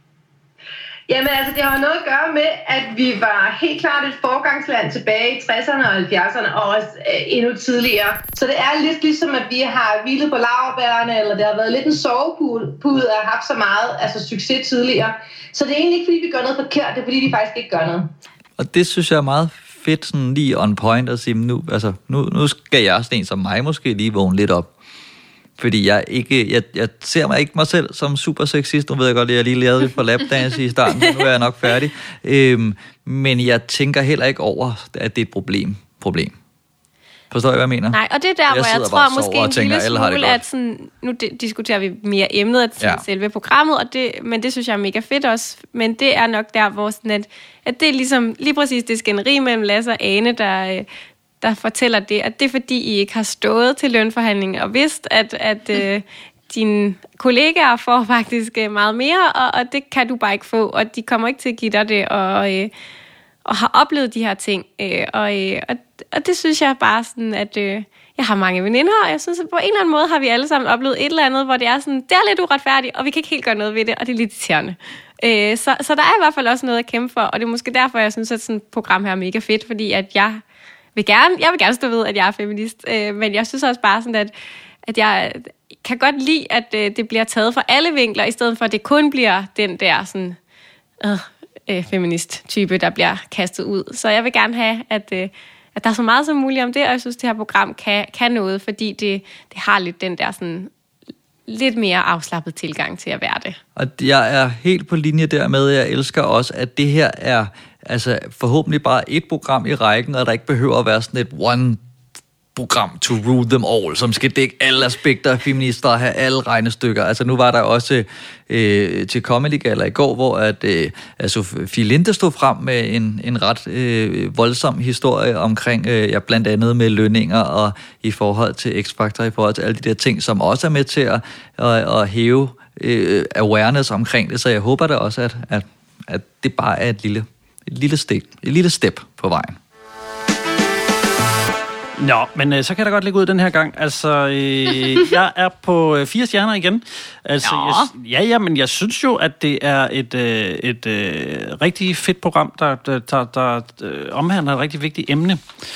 Jamen altså, det har noget at gøre med, at vi var helt klart et forgangsland tilbage i tresserne og halvfjerdserne, og også øh, endnu tidligere. Så det er lidt ligesom, at vi har hvilet på laurbærrene, eller det har været lidt en sovepude at have haft så meget altså succes tidligere. Så det er egentlig ikke, fordi vi gør noget forkert, det er, fordi vi faktisk ikke gør noget.
Og det synes jeg er meget fedt, sådan lige on point, at sige, nu, altså, nu, nu skal jeg sådan en som mig måske lige vågne lidt op. Fordi jeg ikke, jeg, jeg ser mig ikke mig selv som super sexist. Nu ved jeg godt, at jeg lige lavede lidt for lapdance i starten, så nu er jeg nok færdig. Øhm, men jeg tænker heller ikke over, at det er et problem. problem. Forstår I, hvad jeg mener?
Nej, og det er der, jeg hvor jeg tror måske en
tænker,
lille smule, at sådan, nu diskuterer vi mere emnet af ja. selve programmet, og det, men det synes jeg er mega fedt også. Men det er nok der, hvor sådan at, at det er ligesom lige præcis det skænderi mellem Lasse og Ane, der... der fortæller det, at det er fordi, I ikke har stået til lønforhandlinger og vidst, at, at øh, dine kollegaer får faktisk meget mere, og, og det kan du bare ikke få, og de kommer ikke til at give dig det, og, øh, og har oplevet de her ting. Øh, og, øh, og, og det synes jeg bare sådan, at øh, jeg har mange veninder, og jeg synes, at på en eller anden måde har vi alle sammen oplevet et eller andet, hvor det er sådan, det er lidt uretfærdigt, og vi kan ikke helt gøre noget ved det, og det er lidt irriterende. Øh, så, så der er i hvert fald også noget at kæmpe for, og det er måske derfor, jeg synes, at sådan et program her er mega fedt, fordi at jeg vil gerne, jeg vil gerne stå ved, at jeg er feminist, øh, men jeg synes også bare sådan, at, at jeg kan godt lide, at øh, det bliver taget fra alle vinkler, i stedet for, at det kun bliver den der sådan, øh, øh, feminist-type, der bliver kastet ud. Så jeg vil gerne have, at, øh, at der er så meget som muligt om det, og jeg synes, det her program kan, kan noget, fordi det, det har lidt den der sådan lidt mere afslappet tilgang til at være det.
Og jeg er helt på linje dermed. Jeg elsker også, at det her er altså forhåbentlig bare et program i rækken, og der ikke behøver at være sådan et one program to rule them all, som skal dække alle aspekter af feminister og have alle regnestykker. Altså nu var der også øh, til Comedy Gala i går, hvor at, øh, altså, Sofie Linde stod frem med en, en ret øh, voldsom historie omkring, øh, ja, blandt andet med lønninger og i forhold til X-Factor, i forhold til alle de der ting, som også er med til at, at, at hæve øh, awareness omkring det. Så jeg håber da også, at, at, at det bare er et lille, et lille step, et lille step på vejen.
Nå, men øh, så kan jeg da godt lægge ud den her gang. Altså, øh, jeg er på øh, fire stjerner igen. Altså, jeg, ja, ja, men jeg synes jo, at det er et, øh, et øh, rigtig fedt program, der, der, der, der øh, omhandler et rigtig vigtigt emne.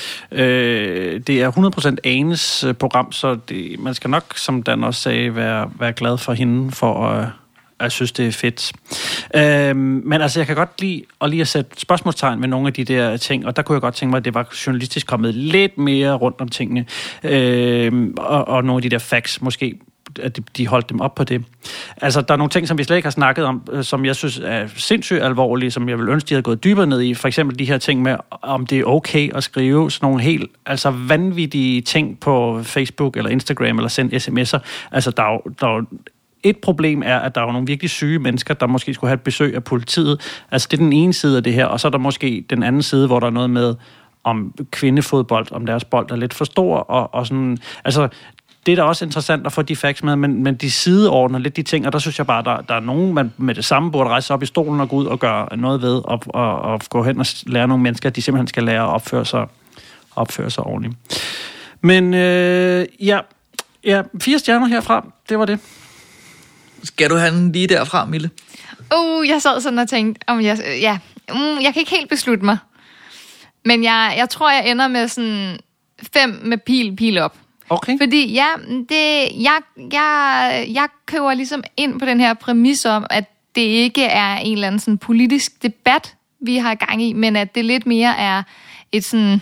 Øh, det er hundrede procent Anes øh, program, så det, man skal nok, som Dan også sagde, være, være glad for hende for at... Øh, jeg synes, det er fedt. Øhm, men altså, jeg kan godt lide at lige at sætte spørgsmålstegn med nogle af de der ting, og der kunne jeg godt tænke mig, at det var journalistisk kommet lidt mere rundt om tingene, øhm, og, og nogle af de der facts, måske, at de, de holdt dem op på det. Altså, der er nogle ting, som vi slet ikke har snakket om, som jeg synes er sindssygt alvorlige, som jeg vil ønske, de havde gået dybere ned i. For eksempel de her ting med, om det er okay at skrive sådan nogle helt altså vanvittige ting på Facebook eller Instagram, eller sende sms'er. Altså, der er jo, der er jo et problem er, at der er nogle virkelig syge mennesker, der måske skulle have et besøg af politiet. Altså, det er den ene side af det her, og så er der måske den anden side, hvor der er noget med om kvindefodbold, om deres bold er lidt for stor, og, og sådan... Altså, det er da også interessant at få de facts med, men, men de sideordner lidt de ting, og der synes jeg bare, der, der er nogen, man med det samme burde rejse op i stolen og gå ud og gøre noget ved, og, og, og gå hen og lære nogle mennesker, at de simpelthen skal lære at opføre sig, opføre sig ordentligt. Men øh, ja, ja, fire stjerner herfra, det var det.
Skal du have den lige derfra, Mille?
Uh, jeg sad sådan og tænkte, om jeg, ja, mm, jeg kan ikke helt beslutte mig. Men jeg, jeg tror, jeg ender med sådan fem med pil, pil op.
Okay.
Fordi ja, det, jeg, jeg, jeg køber ligesom ind på den her præmis om, at det ikke er en eller anden sådan politisk debat, vi har gang i, men at det lidt mere er et sådan...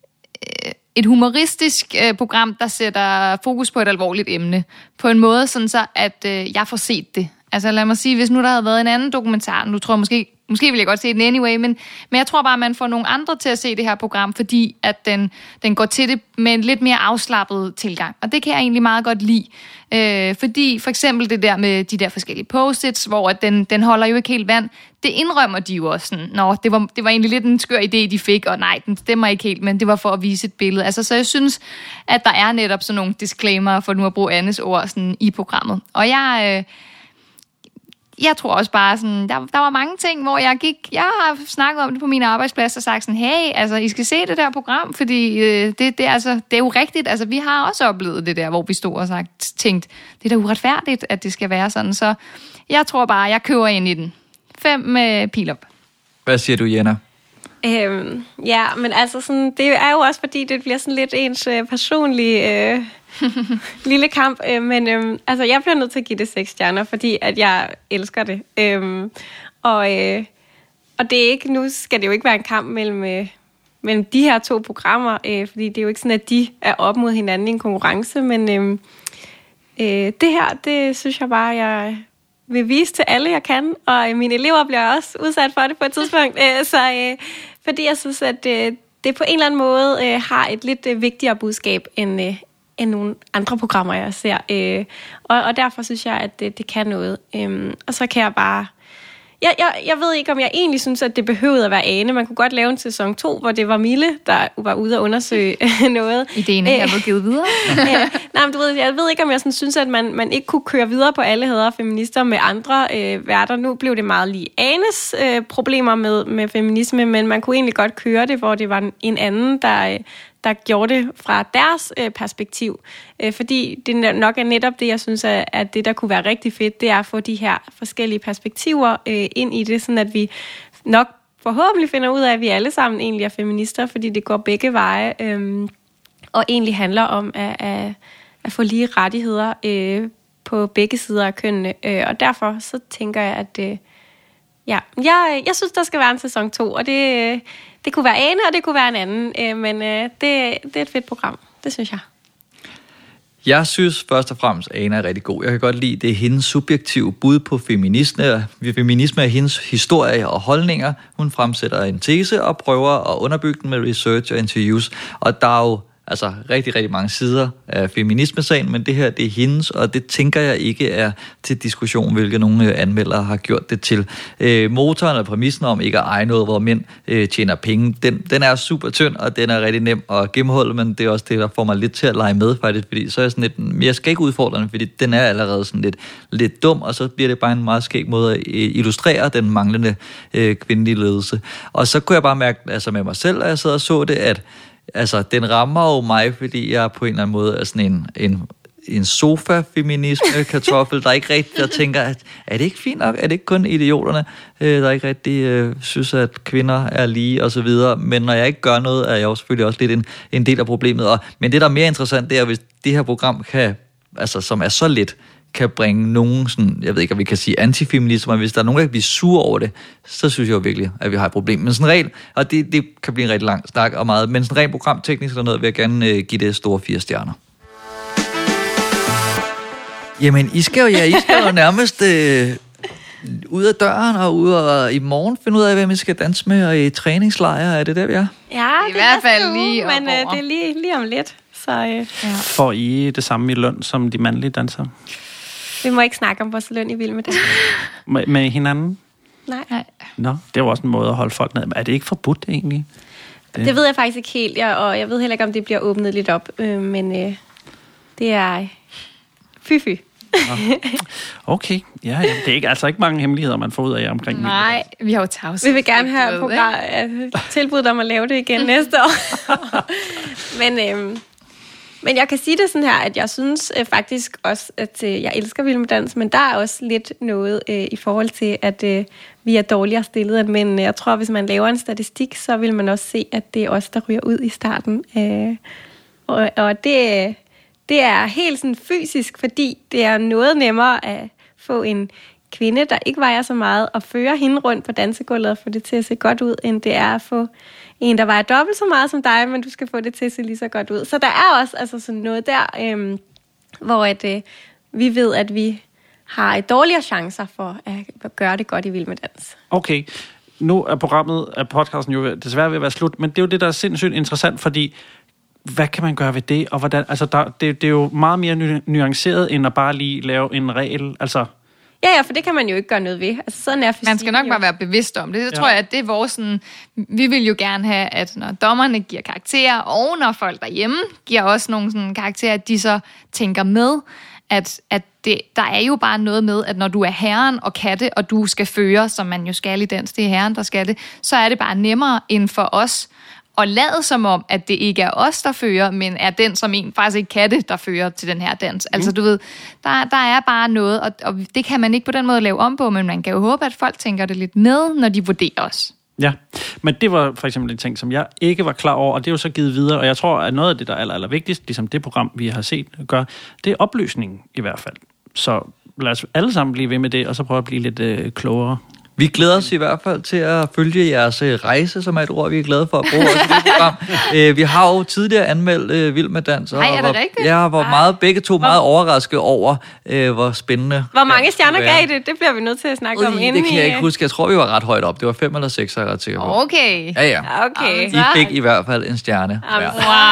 et humoristisk øh, program, der sætter fokus på et alvorligt emne. På en måde, sådan så, at øh, jeg får set det. Altså lad mig sige, hvis nu der havde været en anden dokumentar, nu tror jeg måske, måske vil jeg godt se den anyway, men, men jeg tror bare, at man får nogle andre til at se det her program, fordi at den, den går til det med en lidt mere afslappet tilgang. Og det kan jeg egentlig meget godt lide. Øh, fordi for eksempel det der med de der forskellige post-its, hvor at den, den holder jo ikke helt vand, det indrømmer de jo også sådan, nå, det var, det var egentlig lidt en skør idé, de fik, og nej, den stemmer ikke helt, men det var for at vise et billede. Altså, så jeg synes, at der er netop sådan nogle disclaimer, for nu at bruge Annes ord, sådan, i programmet. Og jeg... Øh, Jeg tror også bare sådan, der, der var mange ting, hvor jeg gik, jeg har snakket om det på min arbejdsplads og sagt sådan, hey, altså, I skal se det der program, fordi øh, det, det, altså, det er jo rigtigt, altså, vi har også oplevet det der, hvor vi stod og sagt, tænkt, det er da uretfærdigt, at det skal være sådan, så jeg tror bare, jeg køber ind i den. Fem med pil op.
Hvad siger du, Jenna?
Øhm, ja, men altså sådan, det er jo også fordi, det bliver sådan lidt ens øh, personlige øh, lille kamp, øh, men øh, altså, jeg bliver nødt til at give det seks stjerner, fordi at jeg elsker det. Øh, og, øh, og det er ikke, nu skal det jo ikke være en kamp mellem, øh, mellem de her to programmer, øh, fordi det er jo ikke sådan, at de er op mod hinanden i en konkurrence, men øh, øh, det her, det synes jeg bare, jeg vil vise til alle, jeg kan, og mine elever bliver også udsat for det på et tidspunkt, øh, så øh, fordi jeg synes, at øh, det på en eller anden måde øh, har et lidt øh, vigtigere budskab end, øh, end nogle andre programmer, jeg ser, øh, og, og derfor synes jeg, at det, det kan noget, øh, og så kan jeg bare Jeg, jeg, jeg ved ikke, om jeg egentlig synes, at det behøvede at være Ane. Man kunne godt lave en sæson to, hvor det var Mille, der var ude og undersøge noget.
Ideen er blevet givet videre.
ja, nej, men du ved, jeg ved ikke, om jeg sådan synes, at man, man ikke kunne køre videre på alle hadere feminister med andre øh, værter. Nu blev det meget lige Anes øh, problemer med, med feminisme, men man kunne egentlig godt køre det, hvor det var en anden, der... Øh, der gjorde det fra deres øh, perspektiv. Øh, fordi det nok er netop det, jeg synes, er, at det, der kunne være rigtig fedt, det er at få de her forskellige perspektiver øh, ind i det, sådan at vi nok forhåbentlig finder ud af, at vi alle sammen egentlig er feminister, fordi det går begge veje, øh, og egentlig handler om at, at, at få lige rettigheder øh, på begge sider af kønnene. Øh, og derfor så tænker jeg, at, øh, Ja, jeg, jeg synes, der skal være en sæson to, og det, det kunne være Ane, og det kunne være en anden, øh, men øh, det, det er et fedt program, det synes jeg.
Jeg synes først og fremmest, at Ane er rigtig god. Jeg kan godt lide, det er hendes subjektive bud på feminisme. Feminisme er hendes historie og holdninger. Hun fremsætter en tese og prøver at underbygge den med research og interviews. Og der er jo altså rigtig, rigtig mange sider af feminismesagen, men det her, det er hendes, og det tænker jeg ikke er til diskussion, hvilke nogle anmeldere har gjort det til. Øh, motoren og præmissen om ikke at eje noget, hvor mænd øh, tjener penge, den, den er super tynd, og den er rigtig nem at gennemholde, men det er også det, der får mig lidt til at lege med, faktisk, fordi så er jeg sådan lidt, jeg skal ikke udfordre den, fordi den er allerede sådan lidt, lidt dum, og så bliver det bare en meget skæg måde at illustrere den manglende øh, kvindelige ledelse. Og så kunne jeg bare mærke, altså med mig selv, at jeg sad og så det, at altså, den rammer jo mig, fordi jeg på en eller anden måde er sådan en, en, en sofa-feminisme-kartoffel, der ikke rigtig der tænker, at er det ikke fint nok? Er det ikke kun idioterne, øh, der ikke rigtig øh, synes, at kvinder er lige, og så videre. Men når jeg ikke gør noget, er jeg jo selvfølgelig også lidt en, en del af problemet. Og, men det, der er mere interessant, det er, hvis det her program kan, altså, som er så lidt, kan bringe nogen sådan, jeg ved ikke, om vi kan sige antifeminisme, men hvis der er nogen, der kan blive sure over det, så synes jeg jo virkelig, at vi har et problem. Men sådan regel, og det, det kan blive en rigtig lang snak og meget, men sådan rent programteknisk eller noget, vil jeg gerne øh, give det store fire stjerner. Jamen, I skal jo, ja, I skal jo nærmest øh, ud af døren og ud og i morgen finde ud af, hvem I skal danse med, og i træningslejre, er det der, vi er?
Ja,
i hvert fald lige
men øh, det er lige, lige om lidt. Så, øh, ja.
Får I det samme i løn som de mandlige dansere?
Vi må ikke snakke om vores løn i Vild med Dans.
Med, med hinanden?
Nej.
Nå, det er jo også en måde at holde folk ned. Er det ikke forbudt egentlig?
Det, det ved jeg faktisk ikke helt, jeg, og jeg ved heller ikke, om det bliver åbnet lidt op. Øh, men øh, det er fy-fy.
Okay, ja, ja, det er ikke, altså ikke mange hemmeligheder, man får ud af jer omkring.
Nej, vi har jo tavs.
Vi vil gerne have program, tilbud om at lave det igen næste år. men, øh, men jeg kan sige det sådan her, at jeg synes øh, faktisk også, at øh, jeg elsker Vild med Dans, men der er også lidt noget øh, i forhold til, at øh, vi er dårligere stillet. Men jeg tror, hvis man laver en statistik, så vil man også se, at det er os, der ryger ud i starten. Øh, og, og det Det er helt sådan fysisk, fordi det er noget nemmere at få en kvinde, der ikke vejer så meget, og føre hende rundt på dansegulvet og få det til at se godt ud, end det er at få en, der vejer dobbelt så meget som dig, men du skal få det til at se lige så godt ud. Så der er også altså sådan noget der, øhm, hvor at, øh, vi ved, at vi har et dårligere chancer for at gøre det godt i Vild med Dans.
Okay, nu er programmet, er podcasten jo desværre ved at være slut, men det er jo det, der er sindssygt interessant, fordi hvad kan man gøre ved det, og hvordan, altså der, det, det er jo meget mere nu, nuanceret, end at bare lige lave en regel, altså.
Ja, ja, for det kan man jo ikke gøre noget ved. Altså, sådan er
man skal nok bare være bevidst om det. Det ja. tror jeg, at det er vores sådan, vi vil jo gerne have, at når dommerne giver karakterer, og når folk derhjemme giver også nogle sådan karakterer, at de så tænker med, at, at det, der er jo bare noget med, at når du er herren og kan det, og du skal føre, som man jo skal i dans, det er herren, der skal det, så er det bare nemmere end for os, og lade som om, at det ikke er os, der fører, men er den, som en faktisk ikke kan det, der fører til den her dans. Mm. Altså, du ved, der, der er bare noget, og, og det kan man ikke på den måde lave om på, men man kan jo håbe, at folk tænker det lidt ned, når de vurderer os.
Ja, men det var for eksempel en ting, som jeg ikke var klar over, og det er jo så givet videre, og jeg tror, at noget af det, der er aller, aller vigtigst, ligesom det program, vi har set gør, det er oplysningen i hvert fald. Så lad os alle sammen blive ved med det, og så prøve at blive lidt øh, klogere.
Vi glæder os i hvert fald til at følge jeres rejse, som er et ord, vi er glade for at bruge også i det program. øh, vi har jo tidligere anmeldt øh, Vild med Dans.
Nej, er det
hvor,
rigtigt?
Ja, hvor meget, begge to meget overrasket over, øh, hvor spændende.
Hvor mange stjerner gav det? Det bliver vi nødt til at snakke
Ui,
om inden.
Det kan jeg ikke huske. Jeg tror, vi var ret højt op. Det var fem eller seks, jeg er ret sikker på.
Okay.
Ja, ja.
Okay.
I fik i hvert fald en stjerne.
Um,
ja.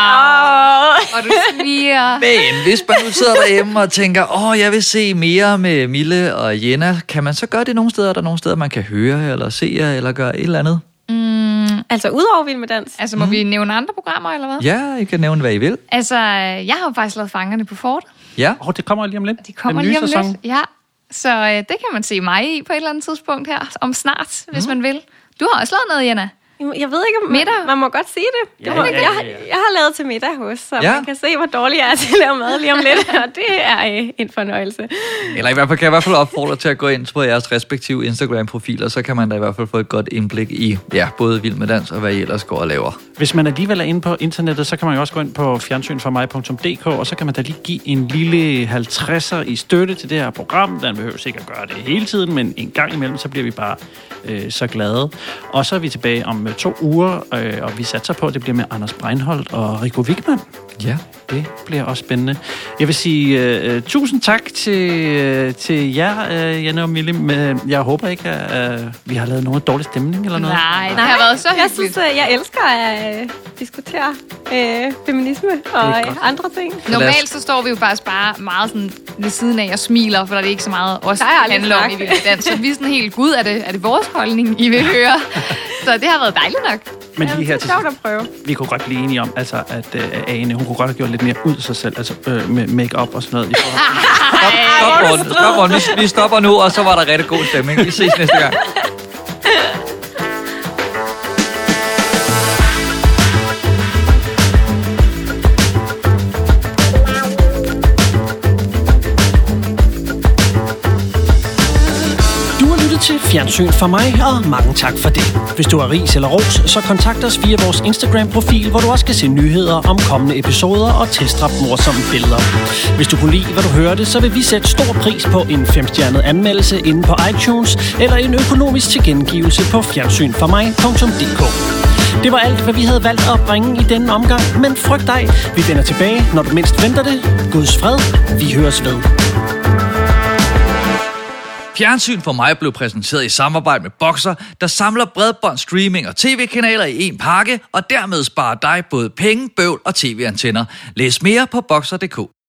wow.
Og du smiger.
Men hvis man nu sidder derhjemme og tænker, åh, jeg vil se mere med Mille og Jenna, kan man så gøre det nogle steder? Er der nogle steder, man kan høre eller se jer, eller gøre et eller andet?
Mm, altså udover Vild med Dans?
Altså må mm. vi nævne andre programmer, eller hvad?
Ja, I kan nævne, hvad I vil.
Altså, jeg har jo faktisk lavet Fangerne på Fortet.
Ja.
Åh, oh, det kommer lige om lidt.
Det kommer lige om sæson. lidt, ja. Så øh, det kan man se mig i på et eller andet tidspunkt her, om snart, hvis mm. man vil. Du har også lavet noget, Jenna.
Jeg ved ikke, om
middag?
Man, man må godt sige det.
Ja,
det må,
ja, ja,
jeg,
ja.
jeg har lavet til middag hos, så
Ja.
man kan se, hvor dårlig jeg er til at lave mad lige om lidt, og det er øh, en fornøjelse.
Eller i hvert fald kan jeg i hvert fald opfordre til at gå ind på jeres respektive Instagram-profiler, så kan man da i hvert fald få et godt indblik i ja, både Vild med Dans og hvad I ellers går og laver.
Hvis man alligevel er inde på internettet, så kan man jo også gå ind på fjernsyn for mig punktum d k, og så kan man da lige give en lille halvtredser i støtte til det her program. Den behøver sikkert gøre det hele tiden, men en gang imellem, så bliver vi bare øh, så glade. Og så er vi tilbage om øh, to uger, øh, og vi satser på, at det bliver med Anders Breinholt og Rico Wichmann.
Ja.
Det bliver også spændende. Jeg vil sige øh, tusind tak til, øh, til jer, øh, Janne og Mille. Men jeg håber ikke, at øh, vi har lavet noget dårlig stemning eller noget.
Nej, det har været så
Jeg
hyggeligt.
synes, jeg elsker at øh, diskutere øh, feminisme og øh, andre ting.
Normalt så står vi jo faktisk bare meget sådan ved siden af og smiler, for der er det ikke så meget os,
Der er aldrig
handler om
snak.
i Vild med Dans. Så vi er sådan helt, gud, er det, er det vores holdning, I vil høre? Så det har været dejligt nok.
Men lige her
Det
til
er sjovt at prøve.
vi kunne godt blive enige om, altså, at øh, Ane, hun kunne godt have gjort lidt mere ud af sig selv, altså øh, med make-up og sådan noget. I
Stop, Morten. Stop, Morten. Vi, vi stopper nu, og så var der rigtig god stemning. Vi ses næste gang.
Du har lyttet til Fjernsyn for mig, og mange tak for det. Hvis du har ris eller ros, så kontakt os via vores Instagram-profil, hvor du også kan se nyheder om kommende episoder og tilstrap morsomme billeder. Hvis du kunne lide, hvad du hørte, så vil vi sætte stor pris på en femstjernet anmeldelse inde på iTunes, eller en økonomisk tilkendegivelse på fjernsyn for mig punktum d k. Det var alt, hvad vi havde valgt at bringe i denne omgang, men frygt dig, vi vender tilbage, når du mindst venter det. Guds fred, vi høres ved.
Fjernsyn for mig blev præsenteret i samarbejde med Boxer, der samler bredbånd, streaming og tv-kanaler i en pakke, og dermed sparer dig både penge, bøvl og tv-antenner. Læs mere på boxer punktum d k.